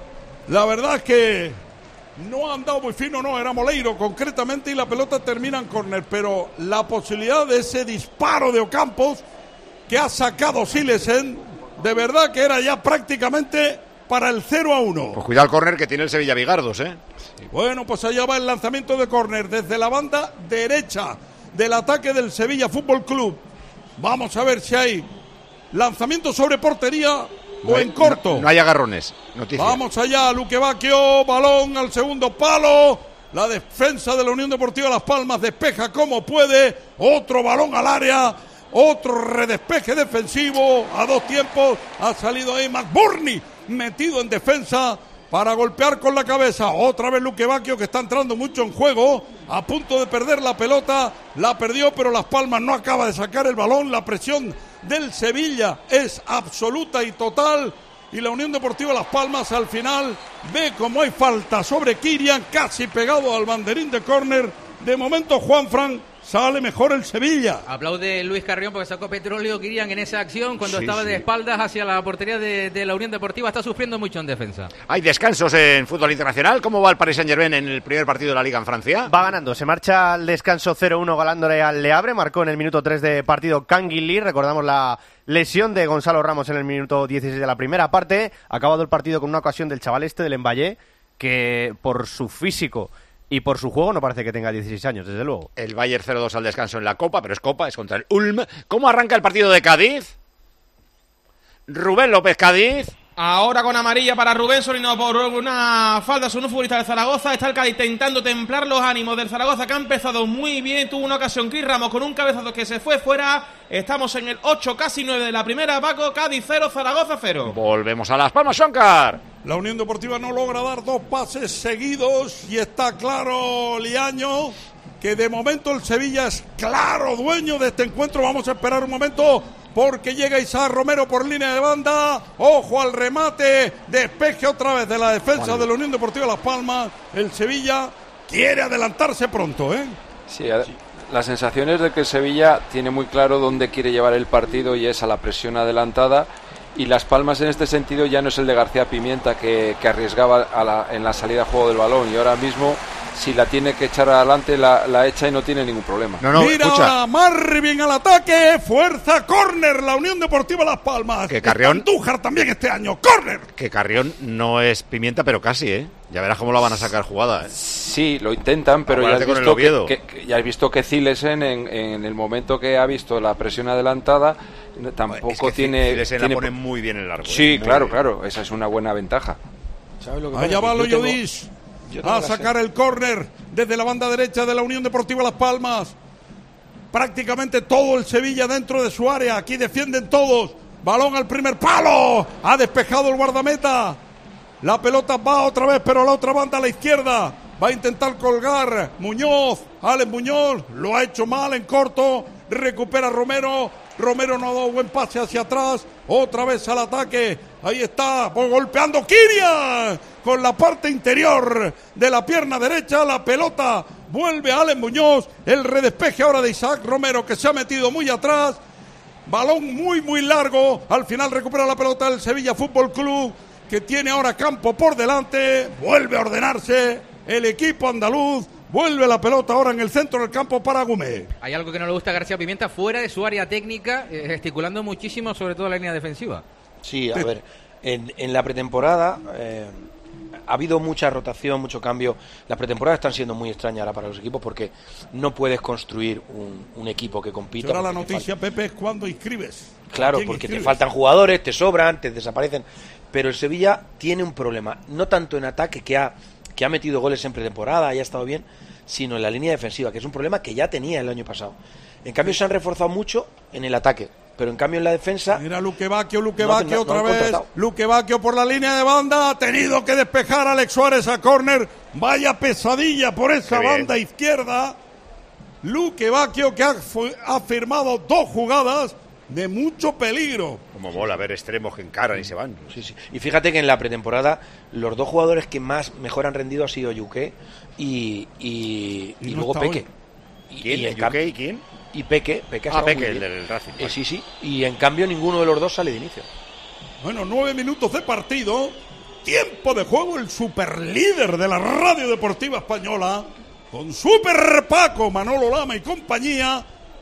La verdad es que no ha andado muy fino, no, era Moleiro concretamente, y la pelota termina en córner, pero la posibilidad de ese disparo de Ocampos que ha sacado Silesen, de verdad que era ya prácticamente para el 0-1. Pues cuidado el córner que tiene el Sevilla Vigardos, ¿eh? Bueno, pues allá va el lanzamiento de córner desde la banda derecha del ataque del Sevilla Fútbol Club. Vamos a ver si hay lanzamiento sobre portería o en corto. No hay agarrones. Noticia. Vamos allá, Luque Bacchio, balón al segundo palo. La defensa de la Unión Deportiva Las Palmas despeja como puede. Otro balón al área. Otro redespeje defensivo a dos tiempos. Ha salido ahí McBurney metido en defensa para golpear con la cabeza. Otra vez Luque Bacchio, que está entrando mucho en juego, a punto de perder la pelota. La perdió, pero Las Palmas no acaba de sacar el balón. La presión del Sevilla es absoluta y total. Y la Unión Deportiva Las Palmas al final ve como hay falta sobre Kirian, casi pegado al banderín de córner. De momento Juanfran sale mejor el Sevilla. Aplaude Luis Carrión porque sacó petróleo Kirian en esa acción cuando estaba de espaldas hacia la portería de la Unión Deportiva. Está sufriendo mucho en defensa. Hay descansos en fútbol internacional. ¿Cómo va el Paris Saint-Germain en el primer partido de la Liga en Francia? Va ganando, se marcha al descanso 0-1 ganándole al Le Havre. Marcó en el minuto 3 de partido Canguilí. Recordamos la lesión de Gonzalo Ramos en el minuto 16 de la primera parte. Ha acabado el partido con una ocasión del chaval del Emballé, que por su físico y por su juego no parece que tenga 16 años, desde luego. El Bayern 0-2 al descanso en la Copa, pero es Copa, es contra el Ulm. ¿Cómo arranca el partido de Cádiz? Rubén López, Cádiz. Ahora con amarilla para Rubén Solino por una falta sobre un futbolista del Zaragoza. Está el Cádiz intentando templar los ánimos del Zaragoza, que ha empezado muy bien. Tuvo una ocasión Cris Ramos con un cabezazo que se fue fuera. Estamos en el 8, casi 9 de la primera. Paco, Cádiz 0, Zaragoza 0. Volvemos a Las Palmas, Xóncar. La Unión Deportiva no logra dar dos pases seguidos y está claro, Liaño, que de momento el Sevilla es claro dueño de este encuentro. Vamos a esperar un momento porque llega Isaac Romero por línea de banda. Ojo al remate, despeje otra vez de la defensa de la Unión Deportiva Las Palmas. El Sevilla quiere adelantarse pronto, ¿eh? Sí, la sensación es de que el Sevilla tiene muy claro dónde quiere llevar el partido y es a la presión adelantada. Y Las Palmas en este sentido ya no es el de García Pimienta que arriesgaba en la salida a juego del balón, y ahora mismo si la tiene que echar adelante la echa y no tiene ningún problema. Mira ahora Marvin al ataque, fuerza, córner, la Unión Deportiva Las Palmas. Que Carrión, Andújar también este año, córner. Que Carrión no es Pimienta, pero casi, ¿eh? Ya verás cómo la van a sacar jugada, ¿eh? Sí, lo intentan, pero ya has visto que Zilesen en el momento que ha visto la presión adelantada tampoco es que tiene... Zilesen la pone muy bien en el largo. Sí, claro, esa es una buena ventaja. Allá va Loyodis a sacar el córner desde la banda derecha de la Unión Deportiva Las Palmas. Prácticamente todo el Sevilla dentro de su área. Aquí defienden todos. Balón al primer palo. Ha despejado el guardameta. La pelota va otra vez, pero a la otra banda a la izquierda. Va a intentar colgar Muñoz. Alex Muñoz lo ha hecho mal en corto. Recupera Romero. Romero no ha dado buen pase hacia atrás. Otra vez al ataque. Ahí está, golpeando Kirian con la parte interior de la pierna derecha. La pelota vuelve a Alex Muñoz. El redespeje ahora de Isaac Romero, que se ha metido muy atrás. Balón muy largo. Al final recupera la pelota el Sevilla Fútbol Club. que tiene ahora campo por delante. Vuelve a ordenarse el equipo andaluz. Vuelve la pelota ahora en el centro del campo para Gumé. Hay algo que no le gusta a García Pimienta fuera de su área técnica, gesticulando muchísimo, sobre todo la línea defensiva. Sí, a ver, en la pretemporada ha habido mucha rotación, mucho cambio. Las pretemporadas están siendo muy extrañas ahora para los equipos porque no puedes construir un equipo que compita. Ahora la noticia, Pepe, es cuando inscribes. Claro, porque te faltan jugadores, te sobran, te desaparecen. Pero el Sevilla tiene un problema, no tanto en ataque, que ha metido goles en pretemporada y ha estado bien, sino en la línea defensiva, que es un problema que ya tenía el año pasado. En cambio se han reforzado mucho en el ataque, pero en cambio en la defensa... Mira Luque Bacchio otra vez. Luque Bacchio por la línea de banda, ha tenido que despejar a Alex Suárez a córner. Vaya pesadilla por esa banda izquierda. Luque Bacchio, que ha firmado 2 jugadas de mucho peligro. Como mola ver extremos que encaran y se van. Sí. Y fíjate que en la pretemporada los 2 jugadores que mejor han rendido ha sido Yuque y luego Peque. ¿Quién? ¿Yuque y quién? Y Peque Peque, el del Racing. Sí. Y en cambio ninguno de los 2 sale de inicio. Bueno, 9 minutos de partido. Tiempo de juego, el superlíder de la Radio Deportiva Española, con Super Paco, Manolo Lama y compañía.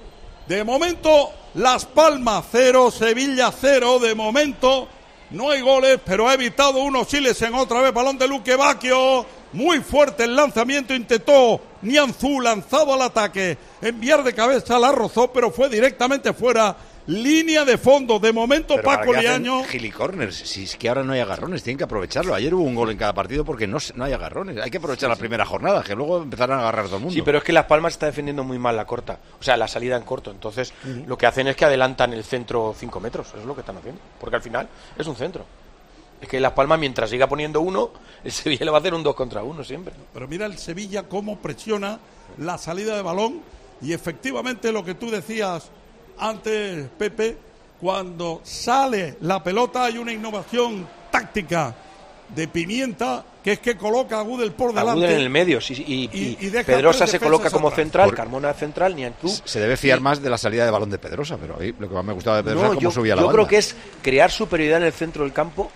De momento, Las Palmas 0, Sevilla 0. De momento, no hay goles, pero ha evitado uno Silesen. Otra vez, balón de Luque Bacchio. Muy fuerte el lanzamiento, intentó Nianzú, lanzado al ataque. Enviar de cabeza, la rozó, pero fue directamente fuera. Línea de fondo, de momento pero Paco Liaño. Gilicorners, si es que ahora no hay agarrones, tienen que aprovecharlo. Ayer hubo un gol en cada partido porque no hay agarrones. Hay que aprovechar la primera jornada, que luego empezarán a agarrar todo el mundo. Sí, pero es que Las Palmas está defendiendo muy mal la corta, o sea, la salida en corto. Entonces, lo que hacen es que adelantan el centro 5 metros. Eso es lo que están haciendo, porque al final es un centro. Es que Las Palmas, mientras siga poniendo 1, el Sevilla le va a hacer un 2 contra 1 siempre. Pero mira el Sevilla cómo presiona la salida de balón. Y efectivamente lo que tú decías antes, Pepe, cuando sale la pelota hay una innovación táctica de Pimienta, que es que coloca a Gudel por delante. A Gudel en el medio, sí, y Pedrosa se coloca como central, Carmona central, Nianzú. Se debe fiar más de la salida de balón de Pedrosa, pero ahí lo que más me gustaba de Pedrosa es cómo subía la banda. Yo creo que es crear superioridad en el centro del campo,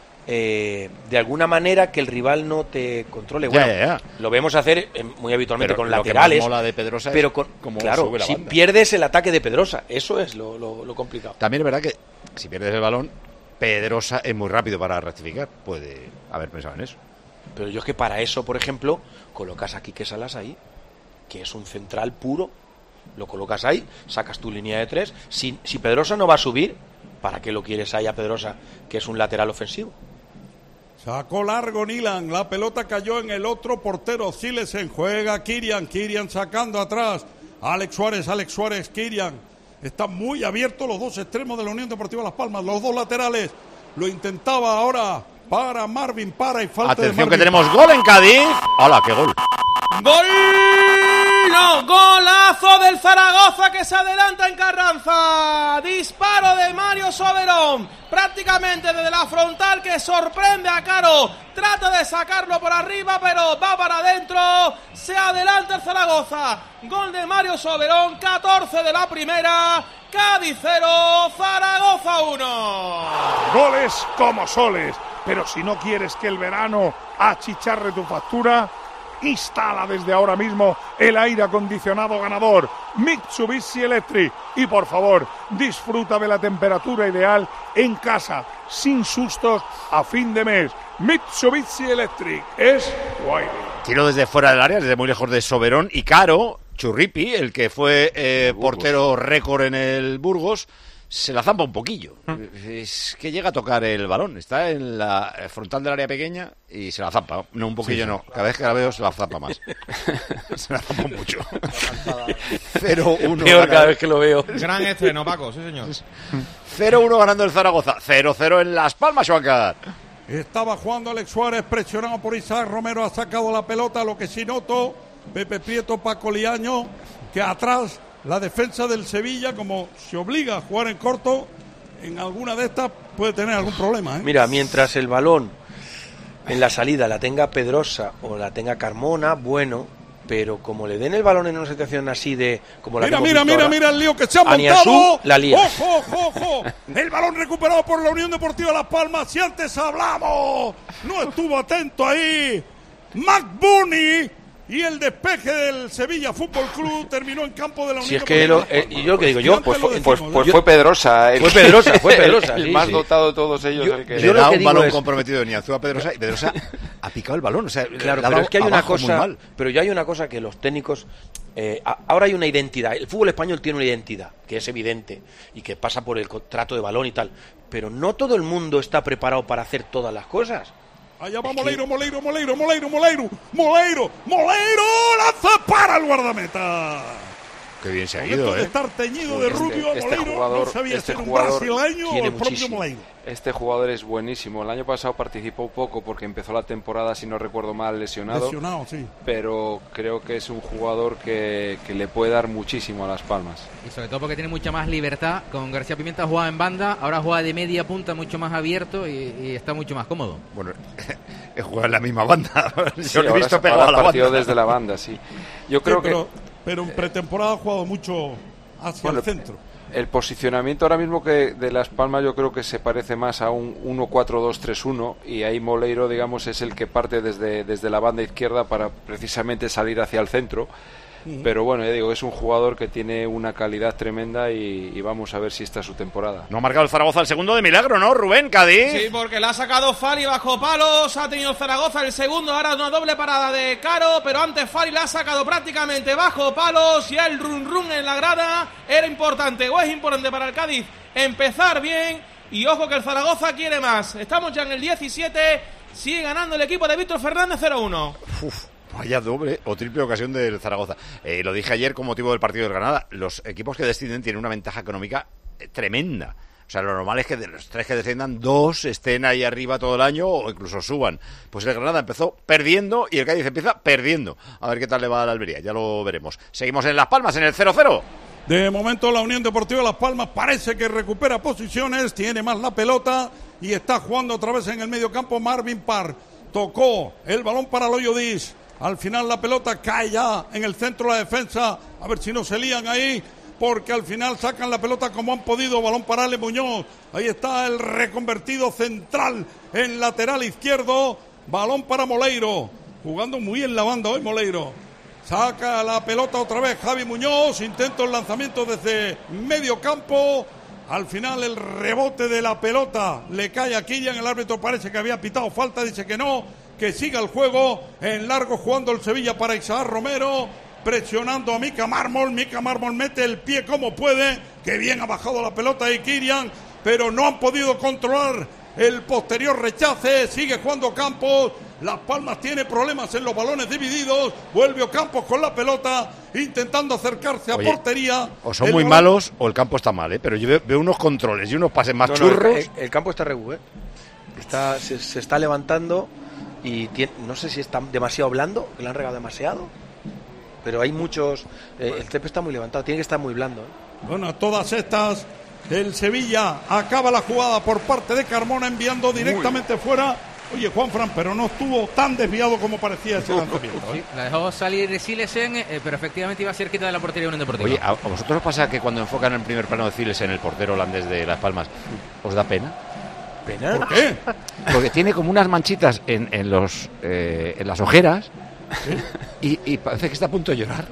de alguna manera que el rival no te controle. Bueno, lo vemos hacer muy habitualmente pero con laterales, mola de Pedrosa pero claro, si pierdes el ataque de Pedrosa, eso es lo complicado. También es verdad que si pierdes el balón, Pedrosa es muy rápido para rectificar. Puede haber pensado en eso. Pero yo es que para eso, por ejemplo, colocas a Quique Salas ahí, que es un central puro, lo colocas ahí, sacas tu línea de 3. Si Pedrosa no va a subir, ¿para qué lo quieres ahí a Pedrosa, que es un lateral ofensivo? Sacó largo Nilan, la pelota cayó en el otro portero. Silesen juega Kirian sacando atrás. Alex Suárez, Kirian. Están muy abiertos los 2 extremos de la Unión Deportiva Las Palmas, los 2 laterales. Lo intentaba ahora para Marvin, y falta. Atención que tenemos gol en Cádiz. ¡Hala, qué gol! ¡Gol! ¡No! ¡Golazo del Zaragoza que se adelanta en Carranza! Disparo de Mario Soberón, prácticamente desde la frontal, que sorprende a Caro. Trata de sacarlo por arriba, pero va para adentro. Se adelanta el Zaragoza. Gol de Mario Soberón, 14 de la primera. Cádiz 0, Zaragoza 1. Goles como soles, pero si no quieres que el verano achicharre tu factura, instala desde ahora mismo el aire acondicionado ganador Mitsubishi Electric y por favor disfruta de la temperatura ideal en casa sin sustos a fin de mes. Mitsubishi Electric es guay. Tiro desde fuera del área, desde muy lejos de Soberón y Caro. Churripi, el que fue portero récord en el Burgos, se la zampa un poquillo. Es que llega a tocar el balón. Está en la frontal del área pequeña y se la zampa. No, un poquillo sí. No. Cada vez que la veo se la zampa más. Se la zampa mucho. 0-1. Peor cada vez que lo veo. Gran estreno, Paco, sí señor. 0-1 ganando el Zaragoza. 0-0 en Las Palmas, Joancar. Estaba jugando Alex Suárez, presionado por Isaac Romero, ha sacado la pelota. Lo que sí noto, Pepe Prieto, Paco Liaño, que atrás la defensa del Sevilla, como se obliga a jugar en corto, en alguna de estas puede tener algún problema, ¿eh? Mira, mientras el balón en la salida la tenga Pedrosa o la tenga Carmona, bueno, pero como le den el balón en una situación así de... como la Mira el lío que se ha montado. Aniasú, la lía. ¡Ojo! El balón recuperado por la Unión Deportiva Las Palmas. Si antes hablamos, no estuvo atento ahí McBurney. Y el despeje del Sevilla Fútbol Club terminó en campo de la Unión. Si es que yo lo que digo yo, pues fue Pedrosa. Fue Pedrosa. El más dotado de todos ellos. Le da un balón comprometido de Niazú a Pedrosa y Pedrosa ha picado el balón. O sea, claro, pero es que hay una cosa. Pero ya hay una cosa que los técnicos. Ahora hay una identidad. El fútbol español tiene una identidad que es evidente y que pasa por el trato de balón y tal. Pero no todo el mundo está preparado para hacer todas las cosas. Allá va Moleiro, lanza para el guardameta. Qué bien se ha ido, de estar teñido de rubio, Moleiro no sabía ser un brasileño o el propio Moleiro. Este jugador es buenísimo. El año pasado participó poco porque empezó la temporada, si no recuerdo mal, lesionado, sí. Pero creo que es un jugador que le puede dar muchísimo a Las Palmas. Y sobre todo porque tiene mucha más libertad. Con García Pimienta jugaba en banda, ahora juega de media punta mucho más abierto y está mucho más cómodo. Bueno, he jugado en la misma banda. Sí, yo lo he visto pegado a la banda. Desde la banda, sí. Yo creo pero en pretemporada ha jugado mucho hacia el centro. El posicionamiento ahora mismo que de Las Palmas yo creo que se parece más a un 1-4-2-3-1 y ahí Moleiro, digamos, es el que parte desde la banda izquierda para precisamente salir hacia el centro. Pero bueno, ya digo, es un jugador que tiene una calidad tremenda y vamos a ver si esta es su temporada. No ha marcado el Zaragoza el segundo de milagro, ¿no, Rubén? Cádiz. Sí, porque le ha sacado Fari bajo palos, ha tenido Zaragoza el segundo, ahora una doble parada de Caro, pero antes Fari la ha sacado prácticamente bajo palos y el run en la grada era importante, o es importante para el Cádiz empezar bien y ojo que el Zaragoza quiere más. Estamos ya en el 17, sigue ganando el equipo de Víctor Fernández 0-1. Vaya doble o triple ocasión del Zaragoza. Lo dije ayer con motivo del partido del Granada. Los equipos que descienden tienen una ventaja económica tremenda. O sea, lo normal es que de los 3 que desciendan, 2 estén ahí arriba todo el año o incluso suban. Pues el Granada empezó perdiendo y el Cádiz empieza perdiendo. A ver qué tal le va a la Almería, ya lo veremos. Seguimos en Las Palmas, en el 0-0. De momento la Unión Deportiva Las Palmas parece que recupera posiciones, tiene más la pelota y está jugando otra vez en el medio campo Marvin Parr. Tocó el balón para Loyo Diz. Al final la pelota cae ya en el centro de la defensa. A ver si no se lían ahí, porque al final sacan la pelota como han podido. Balón para Ale Muñoz. Ahí está el reconvertido central en lateral izquierdo. Balón para Moleiro. Jugando muy en la banda hoy Moleiro. Saca la pelota otra vez Javi Muñoz. Intenta el lanzamiento desde medio campo. Al final el rebote de la pelota le cae a Kylian. El árbitro parece que había pitado falta. Dice que no. Que siga el juego en largo jugando el Sevilla para Isaac Romero, presionando a Mika Mármol. Mika Mármol mete el pie como puede, que bien ha bajado la pelota de Kylian, pero no han podido controlar el posterior rechace. Sigue jugando Campos. Las Palmas tiene problemas en los balones divididos. Vuelve Campos con la pelota, intentando acercarse a portería. O son muy malos o el campo está mal, pero yo veo unos controles y unos pases más churros. El campo está regu, se está levantando. Y no sé si está demasiado blando, que le han regado demasiado, pero hay muchos. El césped está muy levantado, tiene que estar muy blando. Bueno, todas estas, el Sevilla acaba la jugada por parte de Carmona, enviando directamente fuera. Oye, Juanfran, pero no estuvo tan desviado como parecía ese lanzamiento. Sí, la dejó salir Silesen, pero efectivamente iba a ser quita de la portería de Unión Deportiva. Oye, ¿a vosotros os pasa que cuando enfocan en primer plano de Silesen, el portero holandés de Las Palmas, os da pena? ¿Pena? ¿Por qué? Porque tiene como unas manchitas en las ojeras y parece que está a punto de llorar.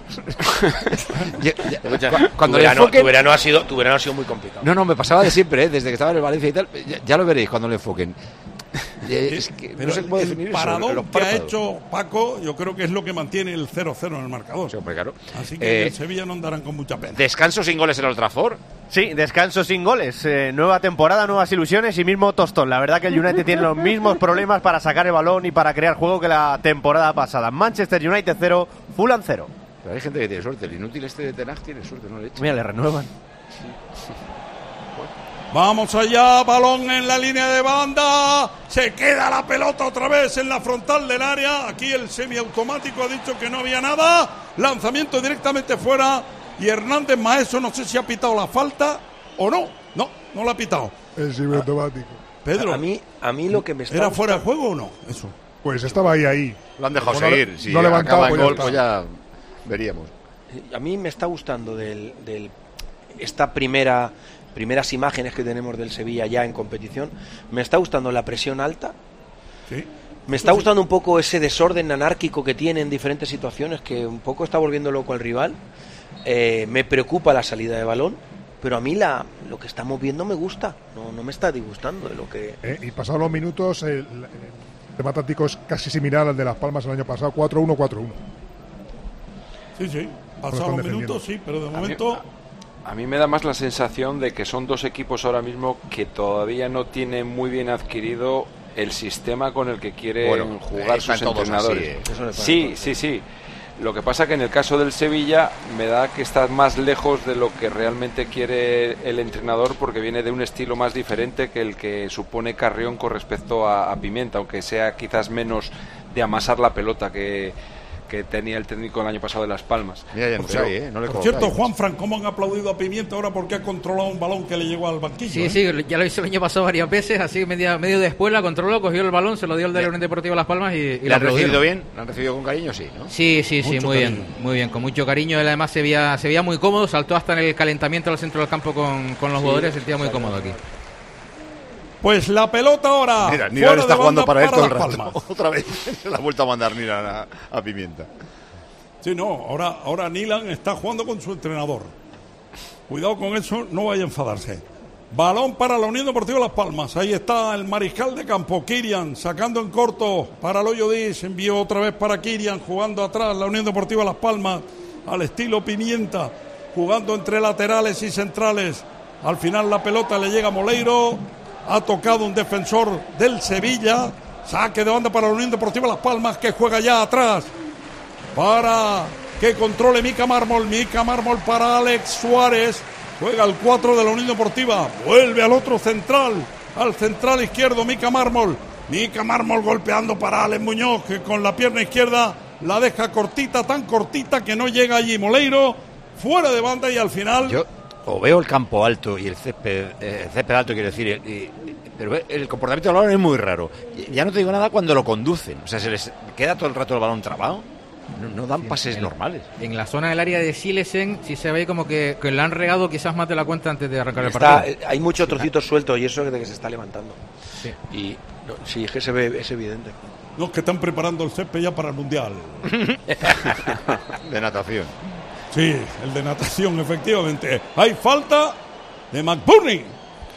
Cuando tu verano ha sido muy complicado. No, me pasaba de siempre, desde que estaba en el Valencia y tal. Ya lo veréis cuando lo enfoquen. Es que pero no sé cómo definir el paradón que ha hecho Paco, yo creo que es lo que mantiene el 0-0 en el marcador. Sí, hombre, claro. Así que el Sevilla no andarán con mucha pena. ¿Descanso sin goles en Old Trafford? Sí, descanso sin goles. Nueva temporada, nuevas ilusiones y mismo tostón. La verdad que el United tiene los mismos problemas para sacar el balón y para crear juego que la temporada pasada. Manchester United 0, Fulham 0. Pero hay gente que tiene suerte. El inútil este de Ten Hag tiene suerte, no le echa. Mira, le renuevan. Sí. Vamos allá, balón en la línea de banda, se queda la pelota otra vez en la frontal del área. Aquí el semiautomático ha dicho que no había nada, lanzamiento directamente fuera y Hernández Maeso no sé si ha pitado la falta o no la ha pitado. El semiautomático. Pedro, a mí lo que me está ¿era fuera de juego o no? Eso. Pues estaba ahí. Lo han dejado seguir. Si no levantaba acaba en gol, pues ya... veríamos. A mí me está gustando esta primeras imágenes que tenemos del Sevilla ya en competición. Me está gustando la presión alta. Sí. Me está gustando un poco ese desorden anárquico que tiene en diferentes situaciones, que un poco está volviendo loco al rival. Me preocupa la salida de balón, pero a mí lo que estamos viendo me gusta. No me está disgustando de lo que... Y pasados los minutos, el tema táctico es casi similar al de Las Palmas el año pasado, 4-1, 4-1. Sí. Pasados los minutos, sí, pero de momento... A mí me da más la sensación de que son dos equipos ahora mismo que todavía no tienen muy bien adquirido el sistema con el que quieren jugar sus entrenadores. Así, sí. Lo que pasa que en el caso del Sevilla me da que está más lejos de lo que realmente quiere el entrenador, porque viene de un estilo más diferente que el que supone Carrión con respecto a Pimienta, aunque sea quizás menos de amasar la pelota que tenía el técnico el año pasado de Las Palmas. Mira, no le por cierto, Juanfran, ¿cómo han aplaudido a Pimienta ahora porque ha controlado un balón que le llegó al banquillo? Sí, ya lo hizo el año pasado varias veces, así medio después la controló, cogió el balón, se lo dio al de la Unión Deportiva Las Palmas y ¿la han recibido bien? ¿La han recibido con cariño? Sí, ¿no? Sí, muy bien, con mucho cariño. Él además se veía muy cómodo, saltó hasta en el calentamiento al centro del campo con los jugadores, se sentía muy cómodo aquí. Pues la pelota ahora. Mira, Nilan está jugando para él todo el rato. Otra vez se la ha vuelto a mandar Nilan a Pimienta. Sí, no, ahora Nilan está jugando con su entrenador. Cuidado con eso, no vaya a enfadarse. Balón para la Unión Deportiva Las Palmas. Ahí está el mariscal de campo, Kirian, sacando en corto para Loyo Díaz. Envió otra vez para Kirian, jugando atrás la Unión Deportiva Las Palmas, al estilo Pimienta, jugando entre laterales y centrales. Al final la pelota le llega a Moleiro. Ha tocado un defensor del Sevilla. Saque de banda para la Unión Deportiva Las Palmas, que juega ya atrás para que controle Mica Mármol. Mica Mármol para Alex Suárez. Juega el 4 de la Unión Deportiva. Vuelve al otro central, al central izquierdo, Mica Mármol. Mica Mármol golpeando para Alex Muñoz, que con la pierna izquierda la deja cortita, tan cortita que no llega allí. Moleiro fuera de banda y al final... Yo veo el campo alto y el césped alto, quiero decir, pero el comportamiento del balón es muy raro. Ya no te digo nada cuando lo conducen, o sea, se les queda todo el rato el balón trabado. No dan pases normales. En la zona del área de Silesen sí se ve como que le han regado quizás más de la cuenta antes de arrancar el partido. Hay muchos trocitos sueltos y eso es de que se está levantando. Sí. Y sí, es que se ve, es evidente. No, es que están preparando el césped ya para el Mundial. De natación. Sí, el de natación, efectivamente. Hay falta de McBurney.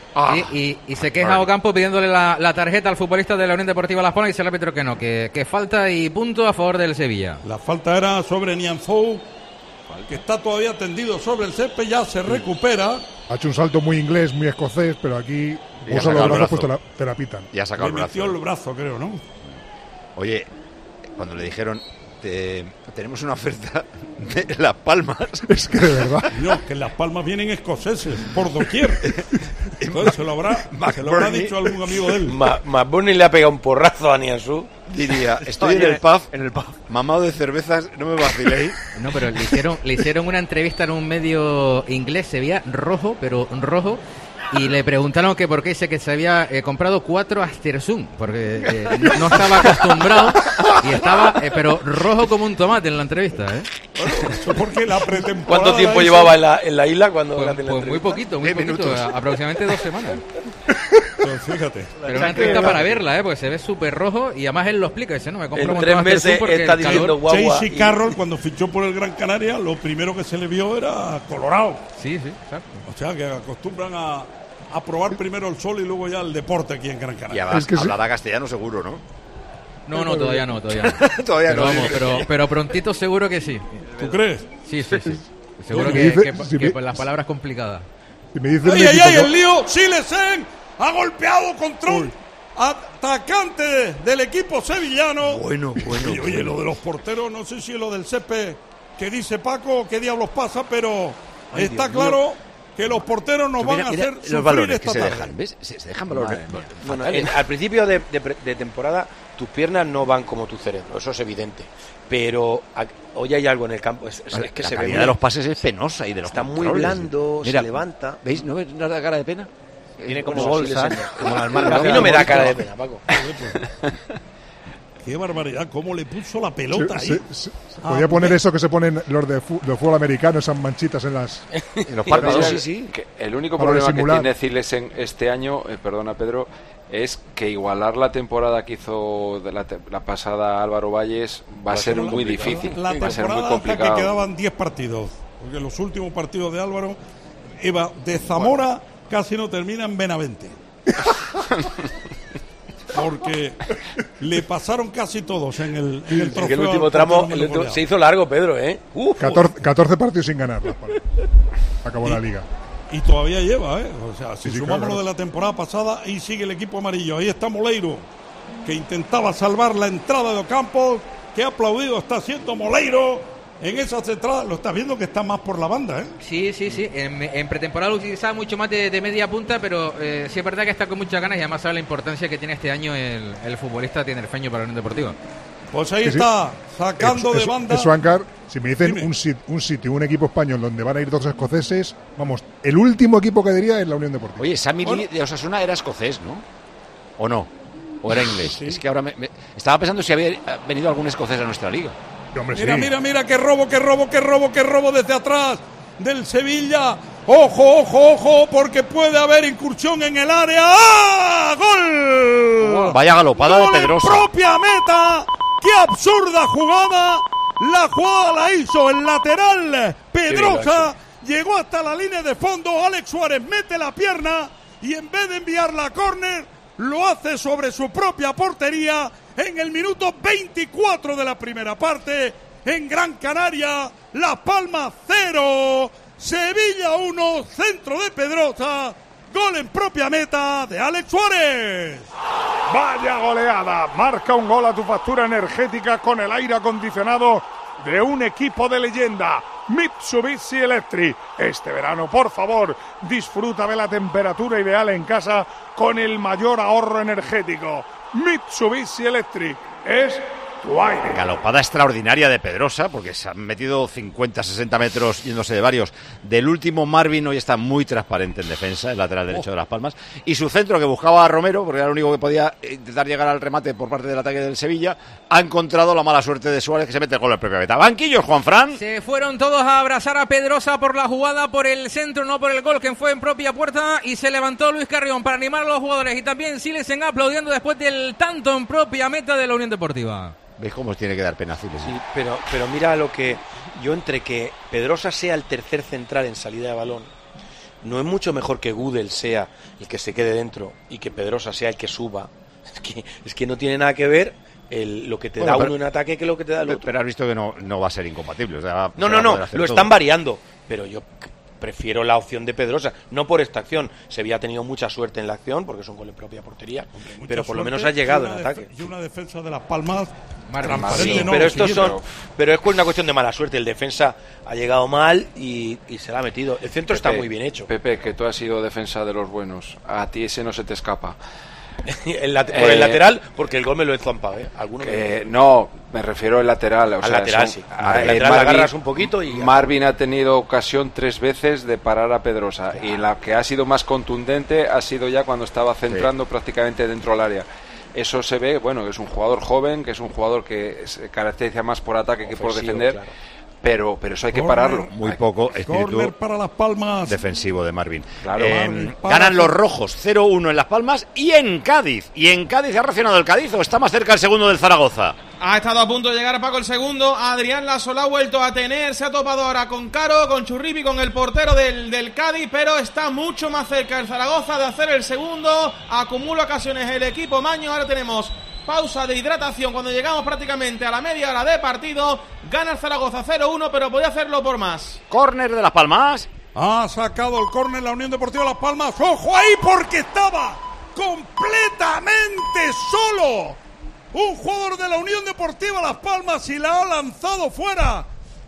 Y se queja Ocampo pidiéndole la tarjeta al futbolista de la Unión Deportiva Las Palmas y dice el árbitro que no, que falta y punto a favor del Sevilla. La falta era sobre Nianzou, que está todavía tendido sobre el césped, ya se recupera. Ha hecho un salto muy inglés, muy escocés, pero aquí usa los brazos, pues te la pitan. Ya ha sacado el brazo. Le metió el brazo, creo, ¿no? Oye, cuando le dijeron... tenemos una oferta de Las Palmas. Es que de verdad. No, que en Las Palmas vienen escoceses por doquier. Entonces se lo habrá dicho algún amigo de él. McBurney le ha pegado un porrazo a Nianzou. Diría, estoy en el pub, mamado de cervezas, no me vaciléis. No, pero le hicieron una entrevista en un medio inglés, se veía rojo, pero rojo. Y le preguntaron que por qué dice que se había comprado 4 Astersund, porque no estaba acostumbrado y estaba, pero rojo como un tomate en la entrevista, ¿eh? Bueno, porque la pretemporada. ¿Cuánto tiempo llevaba en la isla cuando pues muy poquito, aproximadamente 2 semanas. Pues fíjate. Pero una entrevista para verla, porque se ve súper rojo y además él lo explica, dice, no, me compro en 3 meses está diciendo guagua. Chasey Carroll, cuando fichó por el Gran Canaria, lo primero que se le vio era colorado. Sí, exacto. O sea, que acostumbran a probar primero el sol y luego ya el deporte aquí en Gran Canaria. Y además hablará castellano seguro, ¿no? No, todavía no. Todavía pero, no. Vamos, pero prontito seguro que sí. ¿Tú crees? Sí. Seguro que por las palabras complicadas. ¡Ay, el lío! ¡Silesen ha golpeado contra un atacante del equipo sevillano! Bueno. Oye, lo de los porteros, no sé si es lo del césped que dice Paco, qué diablos pasa, pero está claro que los porteros nos van a hacer los sufrir balones esta que tarde. se dejan, ¿ves? Se dejan balones. Bueno, al principio de temporada tus piernas no van como tu cerebro, eso es evidente. Pero hoy hay algo en el campo, es que la se calidad ve de los pases es penosa y de los está controles. muy blando, Mira, se levanta. ¿Veis? ¿No ves la cara de pena? Tiene como bolsas, como las A mí no me da cara de pena, Paco. Qué barbaridad, cómo le puso la pelota ahí. Podía poner eso que se ponen los de fútbol americano, esas manchitas en los párpados. Sí. El único problema que tiene Zilesen este año, perdona Pedro, es que igualar la temporada que hizo de la pasada Álvaro Valles va a ser muy difícil, va a ser muy complicado. Que quedaban 10 partidos, porque los últimos partidos de Álvaro iba de Zamora, casi no termina en Benavente. Porque le pasaron casi todos en el trofeo. El último tramo se hizo largo, Pedro, 14 partidos sin ganar. Acabó la liga. Y todavía lleva, O sea, si sumamos lo de la temporada pasada, y sigue el equipo amarillo. Ahí está Moleiro, que intentaba salvar la entrada de Ocampos. Qué aplaudido está haciendo Moleiro en esas entradas. Lo estás viendo que está más por la banda, Sí. En pretemporada lo utilizaba mucho más de media punta, pero sí es verdad que está con muchas ganas y además sabe la importancia que tiene este año el futbolista tinerfeño para la Unión Deportiva. Pues ahí está, sacando de banda. Eso, Ancar, si me dicen un sitio, un equipo español donde van a ir 2 escoceses, vamos, el último equipo que diría es la Unión Deportiva. Oye, Sammy Lee de Osasuna era escocés, ¿no? ¿O no? ¿O era inglés? Sí. Es que ahora me estaba pensando si había venido algún escocés a nuestra liga. Mira, qué robo desde atrás del Sevilla. Ojo, porque puede haber incursión en el área. ¡Ah! ¡Gol! Vaya galopada de Pedrosa. Propia meta. ¡Qué absurda jugada! La jugada la hizo el lateral Pedrosa. Llegó hasta la línea de fondo. Alex Suárez mete la pierna y en vez de enviarla a córner, lo hace sobre su propia portería en el minuto 24 de la primera parte. En Gran Canaria, Las Palmas 0, Sevilla 1, centro de Pedrosa, gol en propia meta de Alex Suárez. Vaya goleada, marca un gol a tu factura energética con el aire acondicionado de un equipo de leyenda, Mitsubishi Electric. Este verano, por favor, disfruta de la temperatura ideal en casa con el mayor ahorro energético. Mitsubishi Electric es tu aire. Galopada extraordinaria de Pedrosa, porque se han metido 50-60 metros yéndose de varios. Del último, Marvin hoy está muy transparente en defensa, el lateral derecho de Las Palmas. Y su centro, que buscaba a Romero, porque era el único que podía intentar llegar al remate por parte del ataque del Sevilla, ha encontrado la mala suerte de Suárez, que se mete el gol en propia meta. Banquillos, Juanfran. Se fueron todos a abrazar a Pedrosa por la jugada, por el centro, no por el gol, que fue en propia puerta, y se levantó Luis Carrión para animar a los jugadores, y también Silesen aplaudiendo después del tanto en propia meta de la Unión Deportiva. ¿Veis cómo os tiene que dar pena, Silesen? Sí, pero mira lo que yo, entre que Pedrosa sea el tercer central en salida de balón, no es mucho mejor que Gudel sea el que se quede dentro y que Pedrosa sea el que suba. Es que no tiene nada que ver lo que te da uno en ataque que lo que te da el otro. Pero has visto que no va a ser incompatible. O sea, no, lo están variando, pero yo prefiero la opción de Pedrosa, no por esta acción. Sevilla ha tenido mucha suerte en la acción porque es un gol en propia portería, pero por lo menos ha llegado en ataque. Y una defensa de Las Palmas sí, pero es una cuestión de mala suerte. El defensa ha llegado mal y se la ha metido. El centro está muy bien hecho. Pepe, que tú has sido defensa de los buenos, a ti ese no se te escapa. Por el lateral, porque el gol me lo he zampado, no, me refiero al lateral. Al lateral, sí. Al lateral la agarras un poquito y... Marvin ha tenido ocasión 3 veces de parar a Pedrosa, y la que ha sido más contundente ha sido ya cuando estaba centrando prácticamente dentro del área. Eso se ve, que es un jugador joven, que es un jugador que se caracteriza más por ataque que por defender. Claro. Pero eso hay que pararlo. Muy poco espíritu para Las Palmas defensivo de Marvin. Claro, ganan los rojos 0-1 en Las Palmas y en Cádiz. Y en Cádiz ha reaccionado el Cádiz, o está más cerca el segundo del Zaragoza. Ha estado a punto de llegar Paco el segundo. Adrián Lasso la ha vuelto a tener. Se ha topado ahora con Caro, con Churripi, con el portero del Cádiz. Pero está mucho más cerca el Zaragoza de hacer el segundo. Acumula ocasiones el equipo Maño. Ahora tenemos pausa de hidratación cuando llegamos prácticamente a la media hora de partido. Gana el Zaragoza 0-1, pero podía hacerlo por más. Córner de Las Palmas. Ha sacado el córner la Unión Deportiva Las Palmas. ¡Ojo ahí, porque estaba completamente solo un jugador de la Unión Deportiva Las Palmas y la ha lanzado fuera!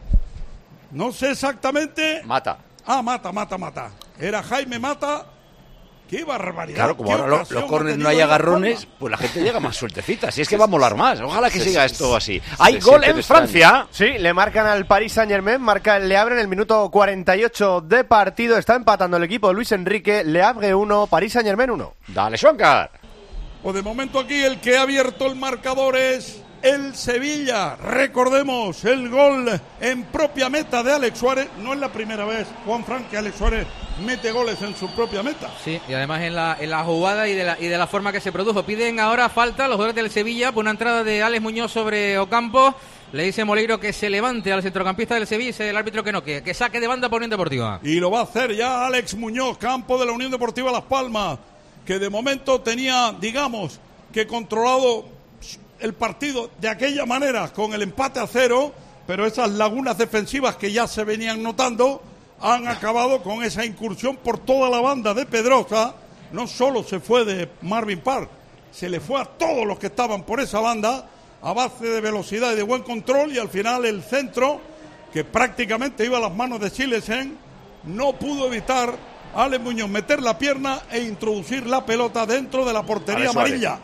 No sé exactamente... Mata. Mata. Era Jaime Mata. ¡Qué barbaridad! Claro, como ahora los córneres no hay agarrones, pues la gente llega más sueltecita. Si es que va a molar más. Ojalá que siga esto así. Hay gol en Francia. Sí, le marcan al Paris Saint-Germain. Le abren el minuto 48 de partido. Está empatando el equipo de Luis Enrique. Le abre 1, Paris Saint-Germain 1. Dale, Schwankar. Pues de momento aquí el que ha abierto el marcador es el Sevilla. Recordemos el gol en propia meta de Alex Suárez. No es la primera vez, Juanfran, que Alex Suárez mete goles en su propia meta. Sí, y además en la jugada y de la forma que se produjo. Piden ahora falta los jugadores del Sevilla por una entrada de Alex Muñoz sobre Ocampo. Le dice Moleiro que se levante al centrocampista del Sevilla, dice el árbitro que no, que saque de banda por Unión Deportiva. Y lo va a hacer ya Alex Muñoz, campo de la Unión Deportiva Las Palmas, que de momento tenía, digamos, que controlado el partido de aquella manera con el empate a 0, pero esas lagunas defensivas que ya se venían notando han acabado con esa incursión por toda la banda de Pedrosa. No solo se fue de Marvin Park, se le fue a todos los que estaban por esa banda a base de velocidad y de buen control, y al final el centro, que prácticamente iba a las manos de Silesen, no pudo evitar a Alex Muñoz meter la pierna e introducir la pelota dentro de la portería amarilla.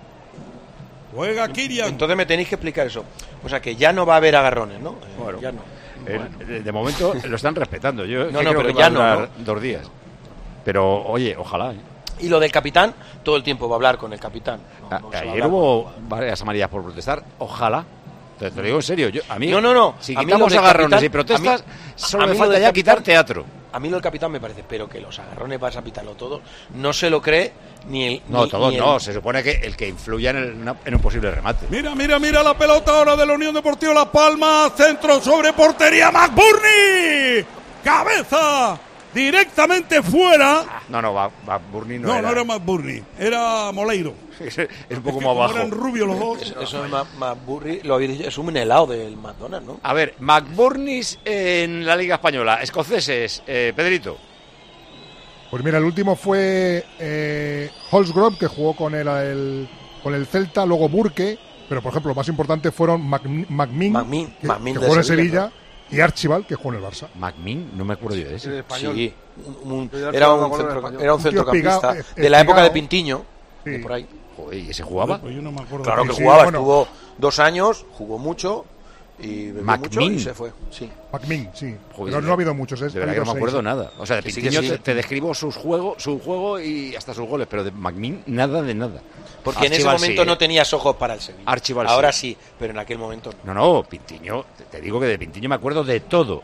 Juega Kirian. Entonces me tenéis que explicar eso. O sea, que ya no va a haber agarrones, ¿no? Bueno, ya no. De momento lo están respetando. Yo no, creo pero que ya va a durar no. 2 días. Pero, oye, ojalá. Y lo del capitán, todo el tiempo va a hablar con el capitán. Ayer hubo varias amarillas por protestar. Ojalá. Te lo digo en serio. A mí, no. Si a mí quitamos lo del agarrones capitán, y protestas, solo a me mí falta lo del ya capitán, quitar teatro. A mí lo del capitán me parece, pero que los agarrones vas a pitarlo todo. No se lo cree ni el... No, ni, todos ni no. el... Se supone que el que influya en un posible remate. Mira la pelota ahora de la Unión Deportiva Las Palmas. Centro sobre portería, McBurney. Cabeza directamente fuera. No, McBurney no era McBurney, era Moleiro. Es un poco más bajo. Eran rubios los dos. Eso es McBurney, lo habéis dicho, es un helado del McDonald's, ¿no? A ver, McBurneys en la Liga Española. Escoceses, Pedrito. Pues mira, el último fue Holsgrove, que jugó con el Celta, luego Burke, pero por ejemplo, lo más importante fueron McMinn, que jugó en Sevilla, y Archibald, que jugó en el Barça. McMinn, no me acuerdo yo de ese. Sí, era un centrocampista de la época de Pintiño, de por ahí. Joder, ¿y ese jugaba? Pues yo no me acuerdo. Claro que jugaba, estuvo 2 años, jugó mucho y bebió mucho y se fue. Sí. McMinn, sí. Joder, pero no ha habido muchos. De verdad que no me acuerdo 6. nada. O sea, de Pintiño te describo su juego y hasta sus goles, pero de McMinn nada de nada. Porque Archibald en ese momento no tenías ojos para el Sevilla. Archibald ahora sí, pero en aquel momento no. No, Pintiño, te digo que de Pintiño me acuerdo de todo.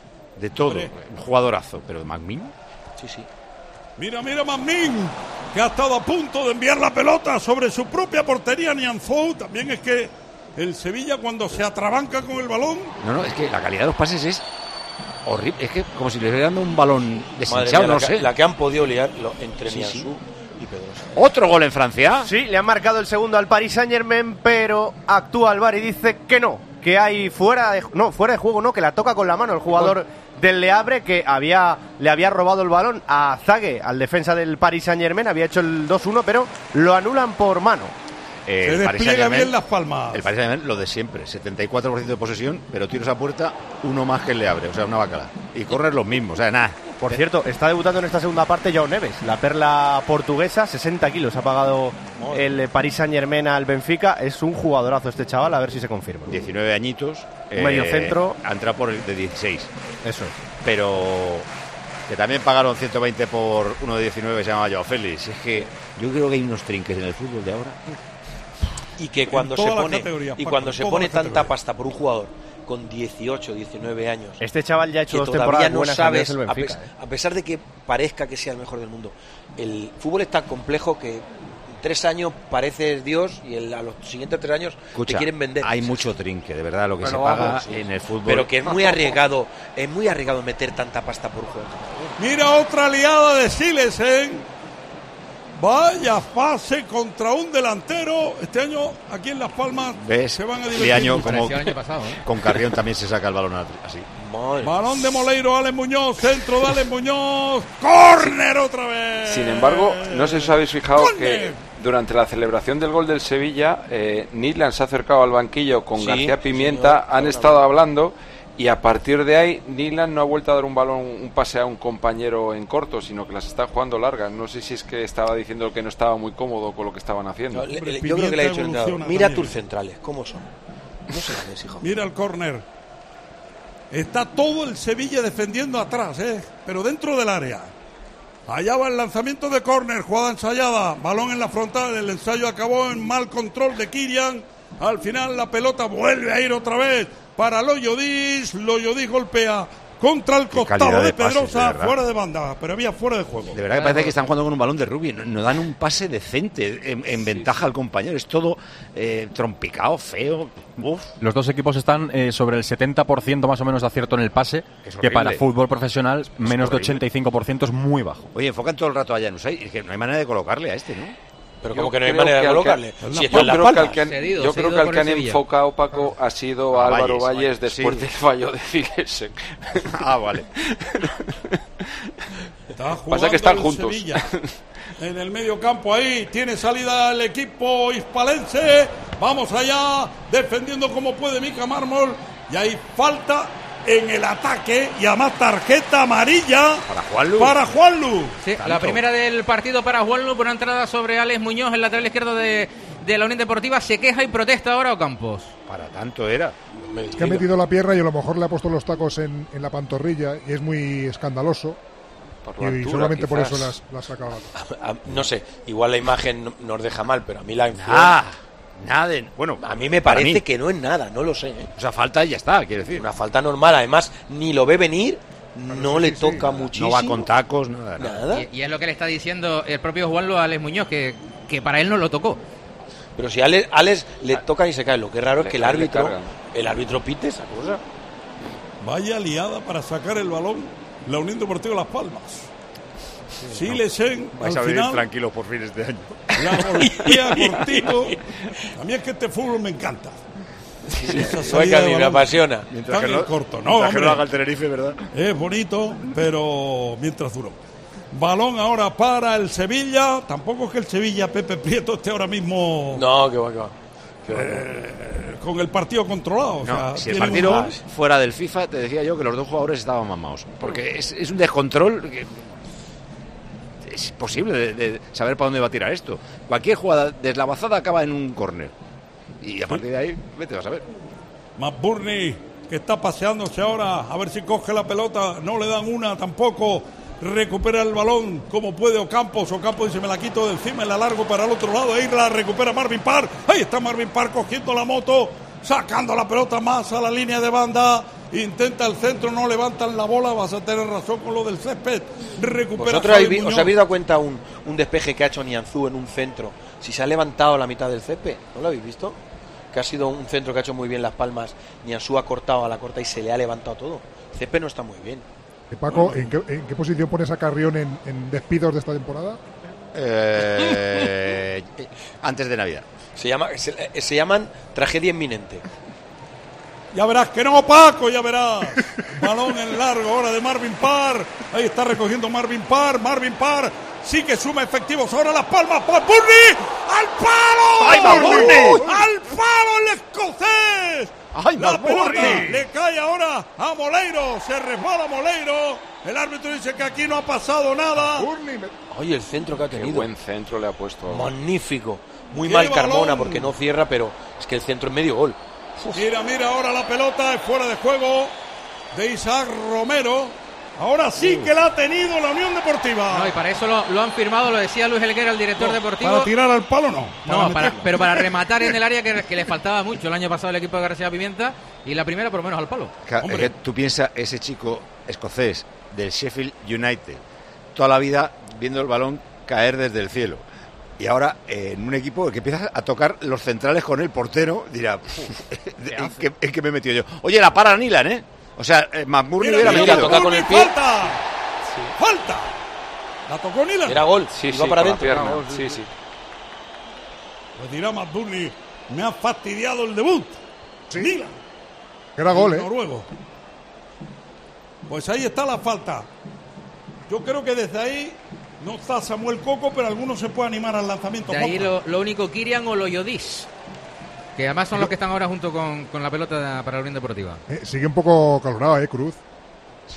Un jugadorazo, pero de McMinn. Sí. Mira McMinn, que ha estado a punto de enviar la pelota sobre su propia portería. Nianzou. También es que el Sevilla, cuando se atrabanca con el balón... No, es que la calidad de los pases es horrible. Es que como si le hubieran dado un balón deshinchado, no sé. La que han podido liar entre Nianzou y Pedrosa. ¿Otro gol en Francia? Sí, le han marcado el segundo al Paris Saint-Germain, pero actúa el VAR y dice que no, que hay fuera de juego, no, que la toca con la mano el jugador del Le Havre, que le había robado el balón a Zague, al defensa del Paris Saint-Germain, había hecho el 2-1, pero lo anulan por mano. Se despliega bien Las Palmas. El Paris Saint-Germain, lo de siempre, 74% de posesión, pero tiros a puerta, uno más que el Le Havre, o sea, una bacala. Y correr los mismos, o sea, nada. Por cierto, está debutando en esta segunda parte João Neves, la perla portuguesa, 60 kilos ha pagado el Paris Saint-Germain al Benfica. Es un jugadorazo este chaval, a ver si se confirma. 19 añitos. Un medio centro. Ha entrado por el de 16. Eso es. Pero que también pagaron 120 por uno de 19 que se llama Joao Félix. Es que yo creo que hay unos trinques en el fútbol de ahora. Y que cuando se pone tanta pasta por un jugador con 18, 19 años. Este chaval ya ha hecho 2 temporadas no buenas sabes, en el Benfica, a pesar de que parezca que sea el mejor del mundo. El fútbol es tan complejo que 3 años pareces Dios y a los siguientes 3 años te quieren vender. Hay mucho trinque, de verdad, lo que se paga en el fútbol. Pero que es muy arriesgado meter tanta pasta por un juego. Mira otra liada de Silesen. Vaya fase contra un delantero. Este año aquí en Las Palmas se van a divertir. Este año, como con Carrión también se saca el balón así. Balón de Moleiro, Alex Muñoz, centro de Alex Muñoz, córner otra vez. Sin embargo, no sé si os habéis fijado que durante la celebración del gol del Sevilla, Nitland se ha acercado al banquillo con García Pimienta, han estado hablando. Y a partir de ahí, Nitland no ha vuelto a dar un pase a un compañero en corto, sino que las está jugando largas. No sé si es que estaba diciendo que no estaba muy cómodo con lo que estaban haciendo. Yo creo que le ha dicho el entrenador, mira tus centrales, ¿cómo son? No se la ves, hijo. Mira el córner. Está todo el Sevilla defendiendo atrás, pero dentro del área. Allá va el lanzamiento de córner, jugada ensayada, balón en la frontal, el ensayo acabó en mal control de Kirian. Al final la pelota vuelve a ir otra vez para Loyodis. Loyodis golpea contra el costado de Pedrosa, fuera de banda, pero había fuera de juego. De verdad que parece que están jugando con un balón de rugby, no dan un pase decente en ventaja al compañero, es todo trompicado, feo. Uf. Los dos equipos están sobre el 70% más o menos de acierto en el pase, que para fútbol profesional menos de 85% es muy bajo. Oye, enfocan todo el rato a Janus, es que no hay manera de colocarle a este, ¿no? Pero como que no hay manera de colocarle. Yo creo que al que han enfocado, Paco, ha sido a Álvaro Valles después del fallo de Figuesen. Vale. Pasa que están juntos. Sevilla. En el medio campo ahí tiene salida el equipo hispalense. Vamos allá, defendiendo como puede Mica Mármol. Y hay falta en el ataque y además tarjeta amarilla para Juanlu. Sí, la primera del partido para Juanlu por una entrada sobre Alex Muñoz, el lateral izquierdo de la Unión Deportiva. Se queja y protesta ahora Ocampos. Para tanto era. Es que ha metido la pierna y a lo mejor le ha puesto los tacos en la pantorrilla y es muy escandaloso. Y seguramente por eso la ha sacado. No sé, igual la imagen nos deja mal, pero a mí la influencia... Nada, bueno, a mí me parece que no es nada, no lo sé. O sea, falta y ya está, quiero decir. Una falta normal, además ni lo ve venir, no le toca muchísimo. No va con tacos, nada. Y es lo que le está diciendo el propio Juanlu a Alex Muñoz, que para él no lo tocó. Pero si a Alex le toca y se cae, lo que es raro es que el árbitro pite esa cosa. Vaya liada para sacar el balón la Unión Deportiva Las Palmas. Silesen, vais al a venir final, tranquilos por fines de año. La golpea cortito. A mí es que este fútbol me encanta. Me apasiona. Mientras que no, corto, mientras que no haga el Tenerife, ¿verdad? Es bonito, pero mientras duró. Balón ahora para el Sevilla. Tampoco es que el Sevilla, Pepe Prieto, esté ahora mismo... No, que va. Con el partido controlado. O sea, si el partido fuera del FIFA, te decía yo que los dos jugadores estaban mamados. Porque es un descontrol que... Es imposible de saber para dónde va a tirar esto. Cualquier jugada deslavazada acaba en un córner. Y a partir de ahí, vete, vas a ver. McBurney, que está paseándose ahora, a ver si coge la pelota. No le dan una tampoco. Recupera el balón como puede Ocampos. Ocampos dice, me la quito de encima y la largo para el otro lado. Ahí la recupera Marvin Parr. Ahí está Marvin Parr cogiendo la moto, sacando la pelota más a la línea de banda. Intenta el centro, no levantan la bola. Vas a tener razón con lo del césped. Recupera. ¿Vosotros os habéis dado cuenta un despeje que ha hecho Nianzú en un centro? Si se ha levantado la mitad del césped, ¿no lo habéis visto? Que ha sido un centro que ha hecho muy bien Las Palmas. Nianzú ha cortado a la corta y se le ha levantado todo. El césped no está muy bien. Paco, ¿en qué posición pones a Carrión en despidos de esta temporada? Antes de Navidad. Se llaman tragedia inminente. Ya verás que no, Paco, ya verás. Balón en largo ahora de Marvin Parr. Ahí está recogiendo Marvin Parr. Marvin Parr sí que suma efectivos. Ahora Las Palmas. McBurney al palo. ¡Ay, McBurney! ¡Al palo el escocés! ¡Ay, la pelota McBurney! Le cae ahora a Moleiro. Se resbala Moleiro. El árbitro dice que aquí no ha pasado nada. Oye, el centro que ha tenido. Qué buen centro le ha puesto. Magnífico. Muy mal Carmona porque no cierra, pero es que el centro es medio gol. Uf. Mira ahora la pelota es fuera de juego de Isaac Romero. Ahora sí que la ha tenido la Unión Deportiva. No, y para eso lo han firmado, lo decía Luis Helguera, el director deportivo. Para tirar al palo no. Pero para rematar en el área que le faltaba mucho el año pasado al equipo de García Pimienta, y la primera por lo menos al palo. Es que tú piensas, ese chico escocés del Sheffield United, toda la vida viendo el balón caer desde el cielo. Y ahora en un equipo que empieza a tocar los centrales con el portero, dirá, ¿en qué me he metido yo? Oye, la para Nilan, ¿eh? O sea, McBurney hubiera metido. Toca con el pie. ¡Falta! Sí. ¡Falta! ¿La tocó Nilan? Era gol, iba para adentro. Sí. Pues dirá McBurney, me ha fastidiado el debut. Sí. Nilan. Era gol, noruego. Pues ahí está la falta. Yo creo que desde ahí no está Samuel Coco, pero algunos se puede animar al lanzamiento. De ahí lo único Kirian o Loyodis, que además son los que están ahora junto con la pelota para la Unión Deportiva. Sigue un poco calorado, Cruz. Sí.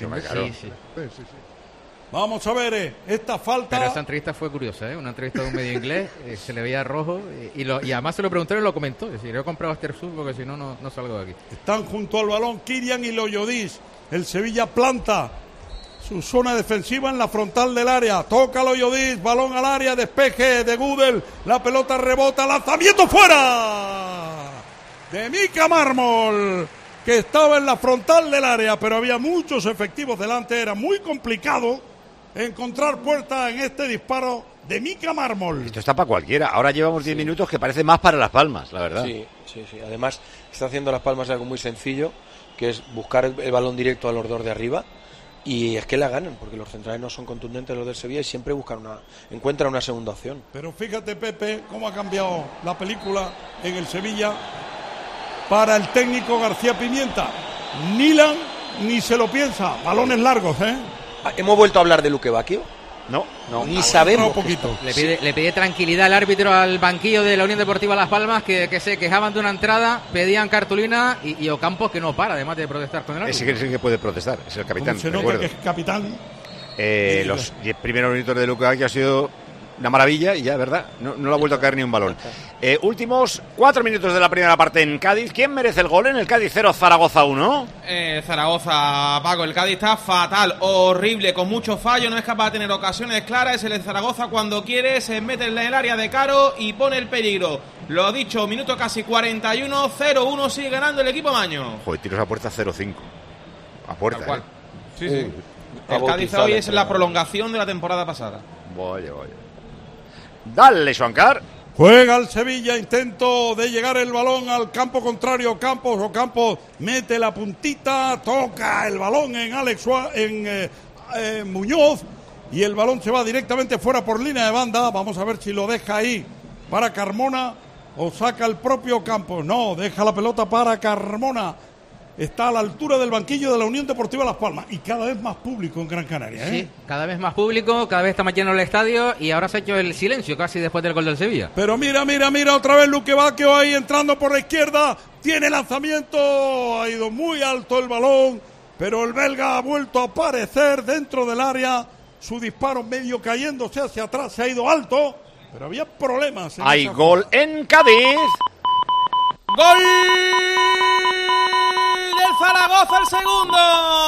Vamos a ver esta falta. Pero esta entrevista fue curiosa, una entrevista de un medio inglés, se le veía rojo y además se lo preguntaron y lo comentó. Es decir, yo he comprado Astersud porque si no salgo de aquí. Están junto al balón Kirian y Loyodis. El Sevilla planta su zona defensiva en la frontal del área. Toca Loyodis, balón al área, despeje de Gudel. La pelota rebota, lanzamiento fuera. de Mica Mármol, que estaba en la frontal del área, pero había muchos efectivos delante. Era muy complicado encontrar puerta en este disparo de Mica Mármol. Esto está para cualquiera. Ahora llevamos 10 minutos que parece más para Las Palmas, la verdad. Sí. Además, está haciendo Las Palmas algo muy sencillo, que es buscar el balón directo a los dos de arriba. Y es que la ganan, porque los centrales no son contundentes los del Sevilla y siempre encuentran una segunda opción. Pero fíjate, Pepe, cómo ha cambiado la película en el Sevilla para el técnico García Pimienta. Ni se lo piensa. Balones largos, ¿eh? ¿Hemos vuelto a hablar de Luque Bacchio? No, ni sabemos. Poquito. Le pide tranquilidad al árbitro al banquillo de la Unión Deportiva Las Palmas, que se quejaban de una entrada, pedían cartulina y Ocampos que no para, además de protestar con el árbitro. Ese que puede protestar, es el capitán. Se nota que es capitán. Los 10 primeros minutos de Luque Bacchio ha sido una maravilla y ya, ¿verdad? No le ha vuelto a caer ni un balón. Últimos 4 minutos de la primera parte en Cádiz. ¿Quién merece el gol en el Cádiz 0, Zaragoza 1? Zaragoza, Paco, el Cádiz está fatal, horrible, con mucho fallo, no es capaz de tener ocasiones claras. El Zaragoza cuando quiere se mete en el área de Caro y pone el peligro. Lo dicho, minuto casi 41, 0-1, sigue ganando el equipo Maño. Joder, tiros a puerta 0-5. A puerta, Sí. El Cádiz hoy es la prolongación de la temporada pasada. Vaya. Dale, Xuancar. Juega el Sevilla, intento de llegar el balón al campo contrario. Campos mete la puntita, toca el balón en Muñoz y el balón se va directamente fuera por línea de banda. Vamos a ver si lo deja ahí para Carmona o saca el propio Campos. No, deja la pelota para Carmona. Está a la altura del banquillo de la Unión Deportiva Las Palmas y cada vez más público en Gran Canaria, ¿eh? Sí, cada vez más público, cada vez está más lleno el estadio y ahora se ha hecho el silencio casi después del gol del Sevilla. Pero mira, otra vez Luque Bacchio ahí entrando por la izquierda, tiene lanzamiento, ha ido muy alto el balón, pero el belga ha vuelto a aparecer dentro del área, su disparo medio cayéndose hacia atrás, se ha ido alto, pero había problemas. Hay gol en Cádiz. ¡Gol! El Zaragoza, el segundo.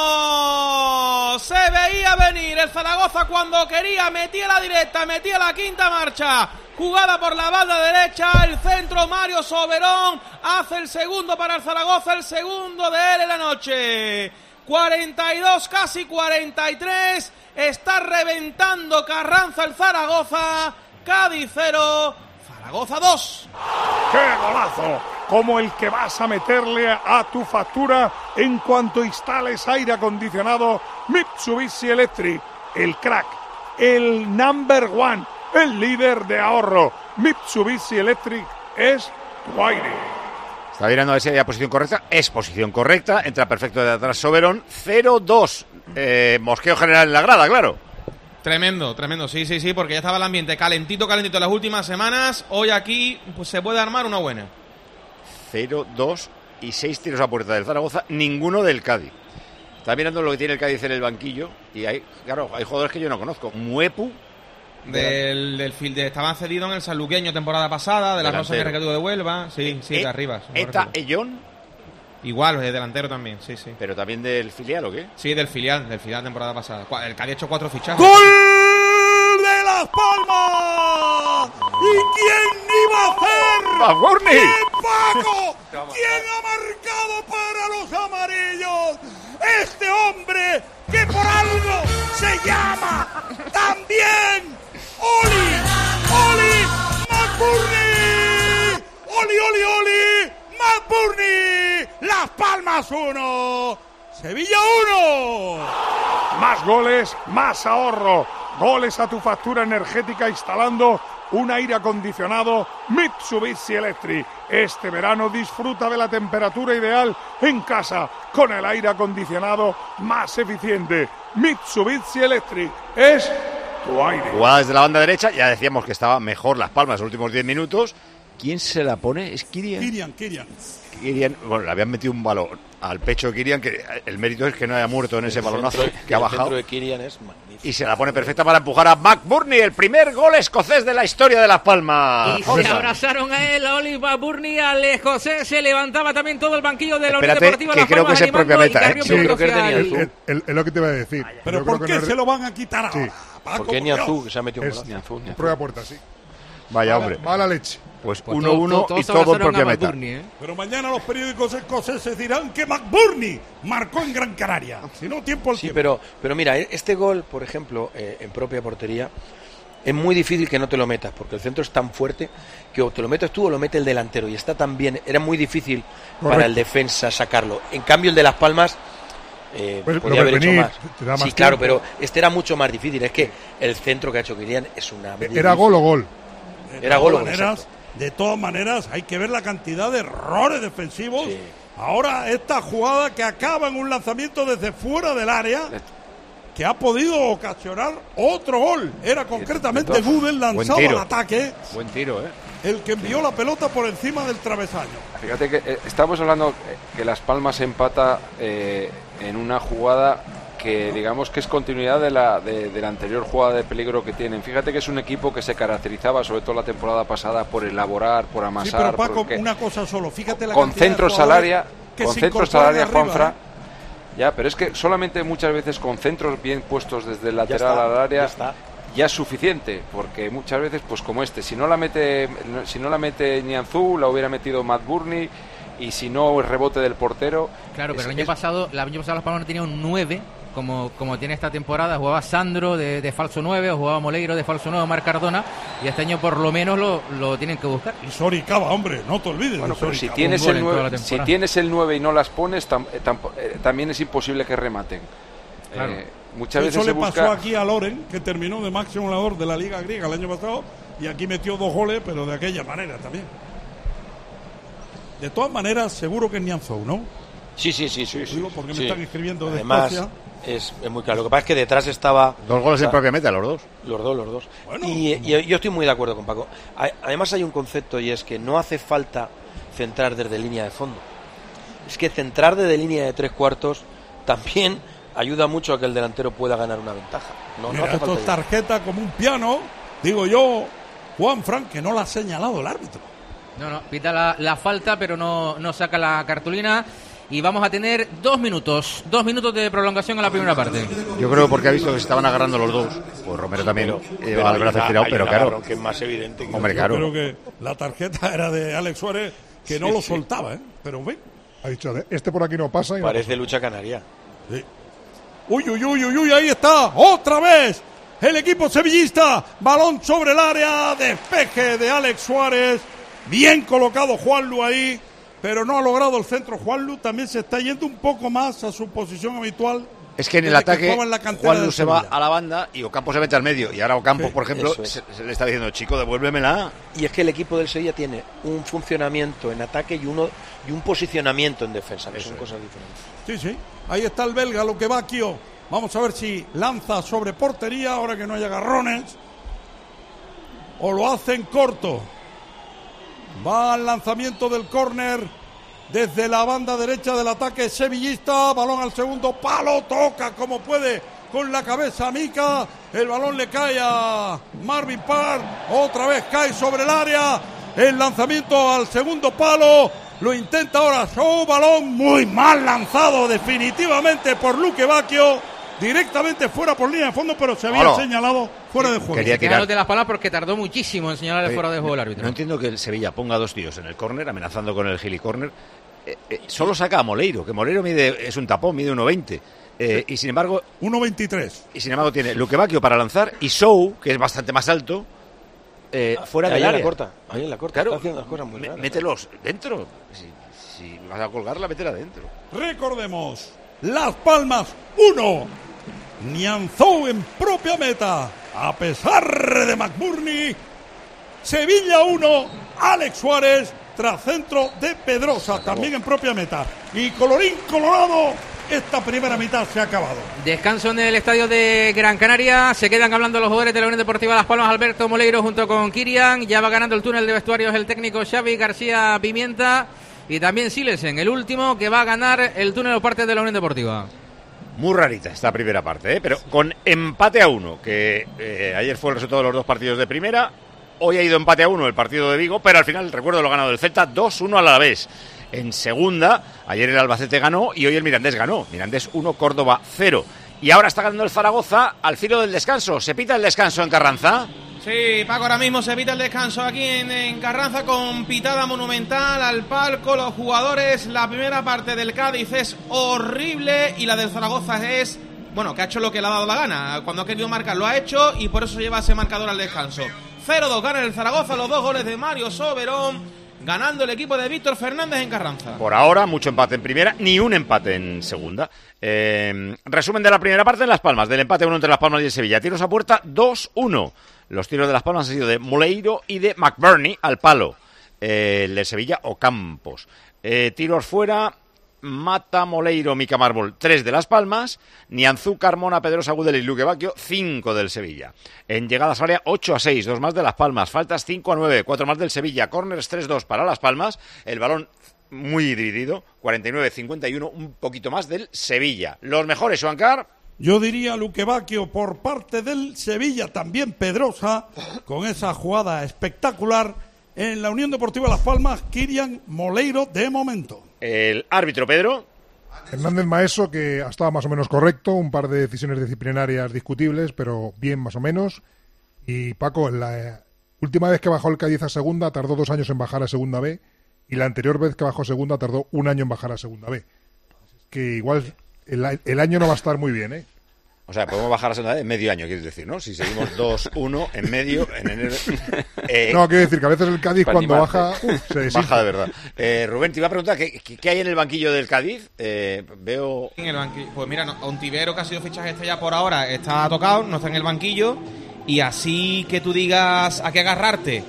Se veía venir. El Zaragoza cuando quería metía la directa, metía la quinta marcha. Jugada por la banda derecha, el centro Mario Soberón hace el segundo para el Zaragoza, el segundo de él en la noche. 42, casi 43. Está reventando Carranza el Zaragoza. Cádiz 0, Zaragoza 2. ¡Qué golazo! Como el que vas a meterle a tu factura en cuanto instales aire acondicionado Mitsubishi Electric. El crack, el number one, el líder de ahorro. Mitsubishi Electric es tu aire. Está mirando a ver si había posición correcta. Es posición correcta. Entra perfecto de atrás Soberón. 0-2. Mosqueo general en la grada, claro. Tremendo, sí, porque ya estaba el ambiente calentito en las últimas semanas. Hoy aquí pues, se puede armar una buena. 0-2 y 6 tiros a puerta del Zaragoza, ninguno del Cádiz. Está mirando lo que tiene el Cádiz en el banquillo y hay jugadores que yo no conozco. Muepu. Estaban cedidos en el sanluqueño temporada pasada, de la Rosa de Recreativo de Huelva. Sí, de arriba. Eta Ellón. Igual, es delantero también, sí. ¿Pero también del filial o qué? Sí, del filial temporada pasada. El Cádiz ha hecho 4 fichajes. ¡Gol de Las Palmas! ¿Y quién iba a hacer? ¡McBurney! ¡Paco! ¿Quién ha marcado para los amarillos? Este hombre que por algo se llama también Oli McBurney. Oli McBurney. Las Palmas 1, Sevilla 1. Más goles, más ahorro. Goles a tu factura energética instalando un aire acondicionado Mitsubishi Electric. Este verano disfruta de la temperatura ideal en casa con el aire acondicionado más eficiente. Mitsubishi Electric es tu aire. Jugada desde la banda derecha, ya decíamos que estaba mejor Las Palmas los últimos 10 minutos. ¿Quién se la pone? ¿Es Kirian? Kirian, bueno, le habían metido un balón al pecho de Kirian, que el mérito es que no haya muerto en ese balonazo que ha bajado. El centro de Kirian es magnífico. Y se la pone perfecta para empujar a McBurney, el primer gol escocés de la historia de Las Palmas. Y se abrazaron a él, a Oli McBurney, al escocés, se levantaba también todo el banquillo de la Unión Deportiva Las Palmas. Creo que es propia meta, sí, creo que tenía es lo que te iba a decir. Pero ¿por qué se lo van a quitar ahora? Porque Nianzú, que se ha metido un golazo. Prueba puerta, sí. Vaya hombre. Mala leche. Pues 1-1 y todo en propia meta. Pero mañana los periódicos escoceses dirán que McBurney marcó en Gran Canaria. Si no, tiempo al tiempo. Pero mira, este gol, por ejemplo, en propia portería, es muy difícil que no te lo metas, porque el centro es tan fuerte que o te lo metes tú o lo mete el delantero, y está tan bien, era muy difícil para el defensa sacarlo. En cambio, el de Las Palmas podía haber hecho más. Sí, claro, pero este era mucho más difícil. Es que el centro que ha hecho Kylian es una... Era gol o gol. Era gol o gol. De todas maneras, hay que ver la cantidad de errores defensivos. Sí. Ahora, esta jugada que acaba en un lanzamiento desde fuera del área, que ha podido ocasionar otro gol. Era concretamente Gudel lanzado al ataque. Buen tiro, el que envió la pelota por encima del travesaño. Fíjate que estamos hablando que Las Palmas empata en una jugada que digamos que es continuidad de la anterior jugada de peligro que tienen. Fíjate que es un equipo que se caracterizaba, sobre todo la temporada pasada, por elaborar, por amasar. Sí, pero Paco, una cosa solo, fíjate la con centros al área, Juanfra. ¿eh? Ya, pero es que solamente muchas veces con centros bien puestos desde el lateral al área ya es suficiente, porque muchas veces, pues como si no la mete Nianzú, la hubiera metido McBurney, y si no, el rebote del portero. Claro, pero el año pasado Las Palmas no tenía un 9 como tiene esta temporada. Jugaba Sandro de falso 9, o jugaba Moleiro de falso 9, Marc Cardona, y este año por lo menos lo tienen que buscar. Y Soricaba, hombre, no te olvides. Bueno, pero si tienes el 9 y no las pones, también es imposible que rematen. Claro. Muchas veces eso le pasó aquí a Loren, que terminó de máximo goleador de la Liga Griega el año pasado, y aquí metió 2 goles, pero de aquella manera también. De todas maneras, seguro que es Nianzou, ¿no? Sí. Digo, porque me están escribiendo de Además, Escocia. Es muy claro. Lo que pasa es que detrás estaba... 2 goles en propia meta, los dos. Los dos. Bueno, y yo estoy muy de acuerdo con Paco. Además hay un concepto, y es que no hace falta centrar desde línea de fondo. Es que centrar desde línea de 3/4 también ayuda mucho a que el delantero pueda ganar una ventaja. Mira, no esto es tarjeta como un piano, digo yo, Juanfran, que no la ha señalado el árbitro. No, pita la falta, pero no saca la cartulina. Y vamos a tener 2 minutos de prolongación en la primera parte. Yo creo porque ha visto que se estaban agarrando los dos. Pues Romero también lleva el brazo estirado, pero claro. Que es más evidente. Hombre, claro. Yo creo que la tarjeta era de Alex Suárez, que no lo soltaba, pero ven. Ha dicho, este por aquí no pasa. Y parece lucha canaria. Sí. Uy, ahí está, otra vez. El equipo sevillista, balón sobre el área, despeje de Alex Suárez. Bien colocado Juanlu ahí, pero no ha logrado el centro. Juanlu también se está yendo un poco más a su posición habitual. Es que en el ataque Juanlu se va a la banda y Ocampo se mete al medio. Y ahora Ocampo, por ejemplo, se le está diciendo, chico, devuélvemela. Y es que el equipo del Sevilla tiene un funcionamiento en ataque y un posicionamiento en defensa, que son cosas diferentes. Sí. Ahí está el belga, lo que va aquí. Vamos a ver si lanza sobre portería, ahora que no haya agarrones. O lo hace en corto. Va al lanzamiento del córner desde la banda derecha del ataque sevillista. Balón al segundo palo, toca como puede con la cabeza Mica. El balón le cae a Marvin Parr. Otra vez cae sobre el área. El lanzamiento al segundo palo. Lo intenta ahora Show. Balón muy mal lanzado definitivamente por Luque Bacchio. Directamente fuera por línea de fondo, pero se había señalado fuera de juego. Quería tirar de las palabras porque tardó muchísimo en señalarle fuera de juego el árbitro. No entiendo que el Sevilla ponga 2 tíos en el córner, amenazando con el gili córner. Solo saca a Moleiro, que Moleiro es un tapón, mide 1,20. Y sin embargo... 1,23. Y sin embargo tiene Luque Bacchio para lanzar y Show, que es bastante más alto, fuera del área. Ahí en la corta. Claro, está haciendo las cosas muy raras. Mételos dentro. Si vas a colgarla, métela dentro. Recordemos, Las Palmas 1. Nianzou en propia meta, a pesar de McBurney. Sevilla 1, Alex Suárez, tras centro de Pedrosa, también en propia meta. Y colorín colorado, esta primera mitad se ha acabado. Descanso en el estadio de Gran Canaria. Se quedan hablando los jugadores de la Unión Deportiva Las Palmas. Alberto Moleiro junto con Kylian. Ya va ganando el túnel de vestuarios el técnico Xavi García Pimienta. Y también Silesen, el último que va a ganar el túnel por parte de la Unión Deportiva. Muy rarita esta primera parte, pero con empate a 1, que ayer fue el resultado de los 2 partidos de primera. Hoy ha ido empate a 1 el partido de Vigo, pero al final, recuerdo, lo ha ganado el Celta 2-1 al Alavés. En segunda, ayer el Albacete ganó y hoy el Mirandés ganó. Mirandés 1, Córdoba 0. Y ahora está ganando el Zaragoza al filo del descanso. ¿Se pita el descanso en Carranza? Sí, Paco, ahora mismo se evita el descanso aquí en Carranza con pitada monumental al palco. Los jugadores, la primera parte del Cádiz es horrible y la del Zaragoza es, bueno, que ha hecho lo que le ha dado la gana. Cuando ha querido marcar lo ha hecho y por eso lleva ese marcador al descanso. 0-2 gana el Zaragoza, los 2 goles de Mario Soberón, ganando el equipo de Víctor Fernández en Carranza. Por ahora, mucho empate en primera, ni un empate en segunda. Resumen de la primera parte en Las Palmas, del empate 1 entre Las Palmas y el Sevilla. Tiros a puerta 2-1. Los tiros de Las Palmas han sido de Moleiro y de McBurney al palo. El de Sevilla, Ocampos. Tiros fuera, Mata, Moleiro, Mica Mármol, 3 de Las Palmas. Nianzú, Carmona, Pedrosa, Gudel y Luque Bacchio, 5 del Sevilla. En llegadas al área, 8-6, 2 más de Las Palmas. Faltas 5-9, 4 más del Sevilla. Corners 3-2 para Las Palmas. El balón muy dividido, 49-51, un poquito más del Sevilla. Los mejores, Juancar. Yo diría Luque Bacchio por parte del Sevilla, también Pedrosa, con esa jugada espectacular. En la Unión Deportiva Las Palmas, Kirian Moleiro de momento. El árbitro, Pedro. Hernández Maeso, que ha estado más o menos correcto, un par de decisiones disciplinarias discutibles, pero bien más o menos. Y Paco, la última vez que bajó el Cádiz a segunda tardó 2 años en bajar a segunda B, y la anterior vez que bajó a segunda tardó 1 año en bajar a segunda B. Que igual el año no va a estar muy bien, ¿eh? O sea, podemos bajar a segunda vez en medio año, quieres decir, ¿no? Si seguimos 2-1 en medio, en enero... No, quiero decir que a veces el Cádiz cuando baja... se deshizo. Baja de verdad. Rubén, te iba a preguntar, ¿qué hay en el banquillo del Cádiz? Veo... En el banquillo, pues mira, Ontivero, que ha sido fichaje ya por ahora, está tocado, no está en el banquillo. Y así que tú digas a qué agarrarte...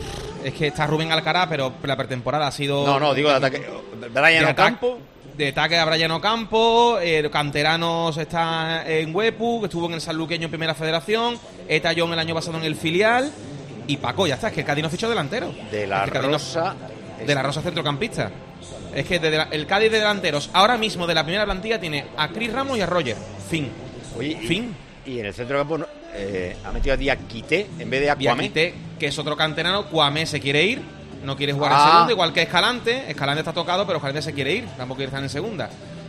Es que está Rubén Alcaraz, pero la pretemporada ha sido... No, digo de ataque. Brian Ocampo... De ataque a Brian Ocampo, Canteranos está en Huepu, que estuvo en el Sanluqueño en Primera Federación, Eta John el año pasado en el filial, y Paco, ya está, es que el Cádiz no fichó delantero. De la Rosa... De la Rosa centrocampista. Es que el Cádiz de delanteros, ahora mismo de la primera plantilla, tiene a Chris Ramos y a Roger. Fin. Oye, fin. Y en el centro campo ha metido a Diakité en vez de a Kwame. Diakité, que es otro canterano. Kwame se quiere ir, no quiere jugar en segunda, igual que Escalante. Escalante está tocado, pero Escalante se quiere ir, tampoco quiere estar en segunda.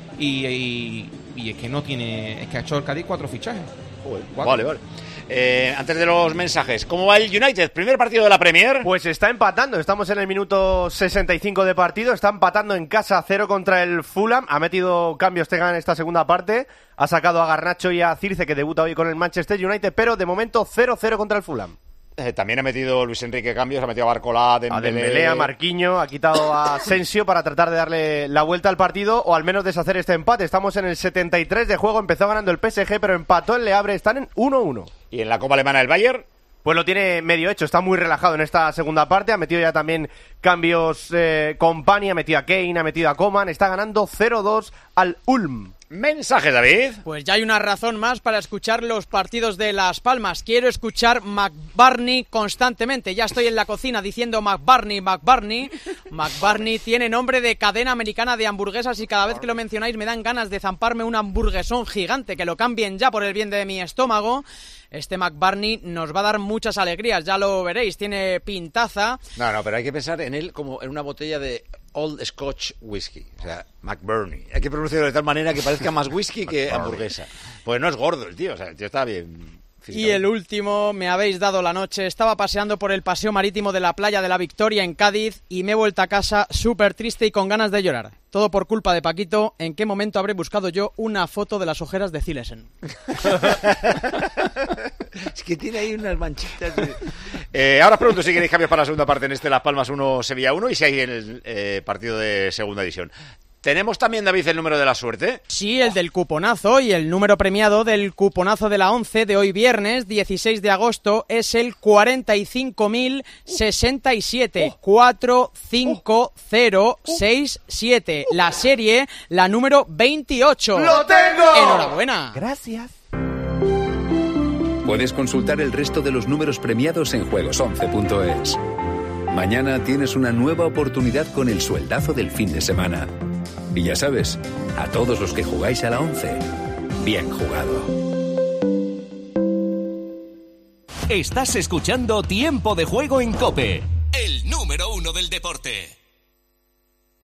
Y es que no tiene... Es que ha hecho el Cádiz 4 fichajes. Vale. Antes de los mensajes, ¿cómo va el United? Primer partido de la Premier. Pues está empatando, estamos en el minuto 65 de partido, está empatando en casa 0 contra el Fulham, ha metido cambios Tegan en esta segunda parte, ha sacado a Garnacho y a Circe, que debuta hoy con el Manchester United, pero de momento 0-0 contra el Fulham. También ha metido Luis Enrique cambios, ha metido a Barcolá, Dembélé, a Marquinhos, ha quitado a Asensio para tratar de darle la vuelta al partido o al menos deshacer este empate. Estamos en el 73 de juego, empezó ganando el PSG, pero empató el Le Havre, están en 1-1. ¿Y en la Copa Alemana el Bayern? Pues lo tiene medio hecho, está muy relajado en esta segunda parte, ha metido ya también cambios Company, ha metido a Kane, ha metido a Coman, está ganando 0-2 al Ulm. Mensaje, David. Pues ya hay una razón más para escuchar los partidos de Las Palmas. Quiero escuchar McBurney constantemente. Ya estoy en la cocina diciendo McBurney. McBurney tiene nombre de cadena americana de hamburguesas y cada vez que lo mencionáis me dan ganas de zamparme un hamburguesón gigante. Que lo cambien ya por el bien de mi estómago. Este McBurney nos va a dar muchas alegrías, ya lo veréis, tiene pintaza. No, pero hay que pensar en él como en una botella de Old Scotch Whisky, o sea, McBurney. Hay que pronunciarlo de tal manera que parezca más whisky que hamburguesa. Pues no es gordo el tío, o sea, el tío está bien. Y el último, me habéis dado la noche, estaba paseando por el paseo marítimo de la playa de la Victoria en Cádiz y me he vuelto a casa súper triste y con ganas de llorar. Todo por culpa de Paquito. ¿En qué momento habré buscado yo una foto de las ojeras de Zilesen? Es que tiene ahí unas manchitas. Ahora pregunto si queréis cambios para la segunda parte en Las Palmas 1, Sevilla 1 y si hay en el partido de segunda división. ¿Tenemos también, David, el número de la suerte? Sí, el del cuponazo, y el número premiado del cuponazo de la 11 de hoy viernes, 16 de agosto, es el 45.067. 45067. La serie, la número 28. ¡Lo tengo! ¡Enhorabuena! Gracias. Puedes consultar el resto de los números premiados en juegos11.es. Mañana tienes una nueva oportunidad con el sueldazo del fin de semana. Y ya sabes, a todos los que jugáis a la 11, bien jugado. Estás escuchando Tiempo de Juego en COPE, el número 1 del deporte.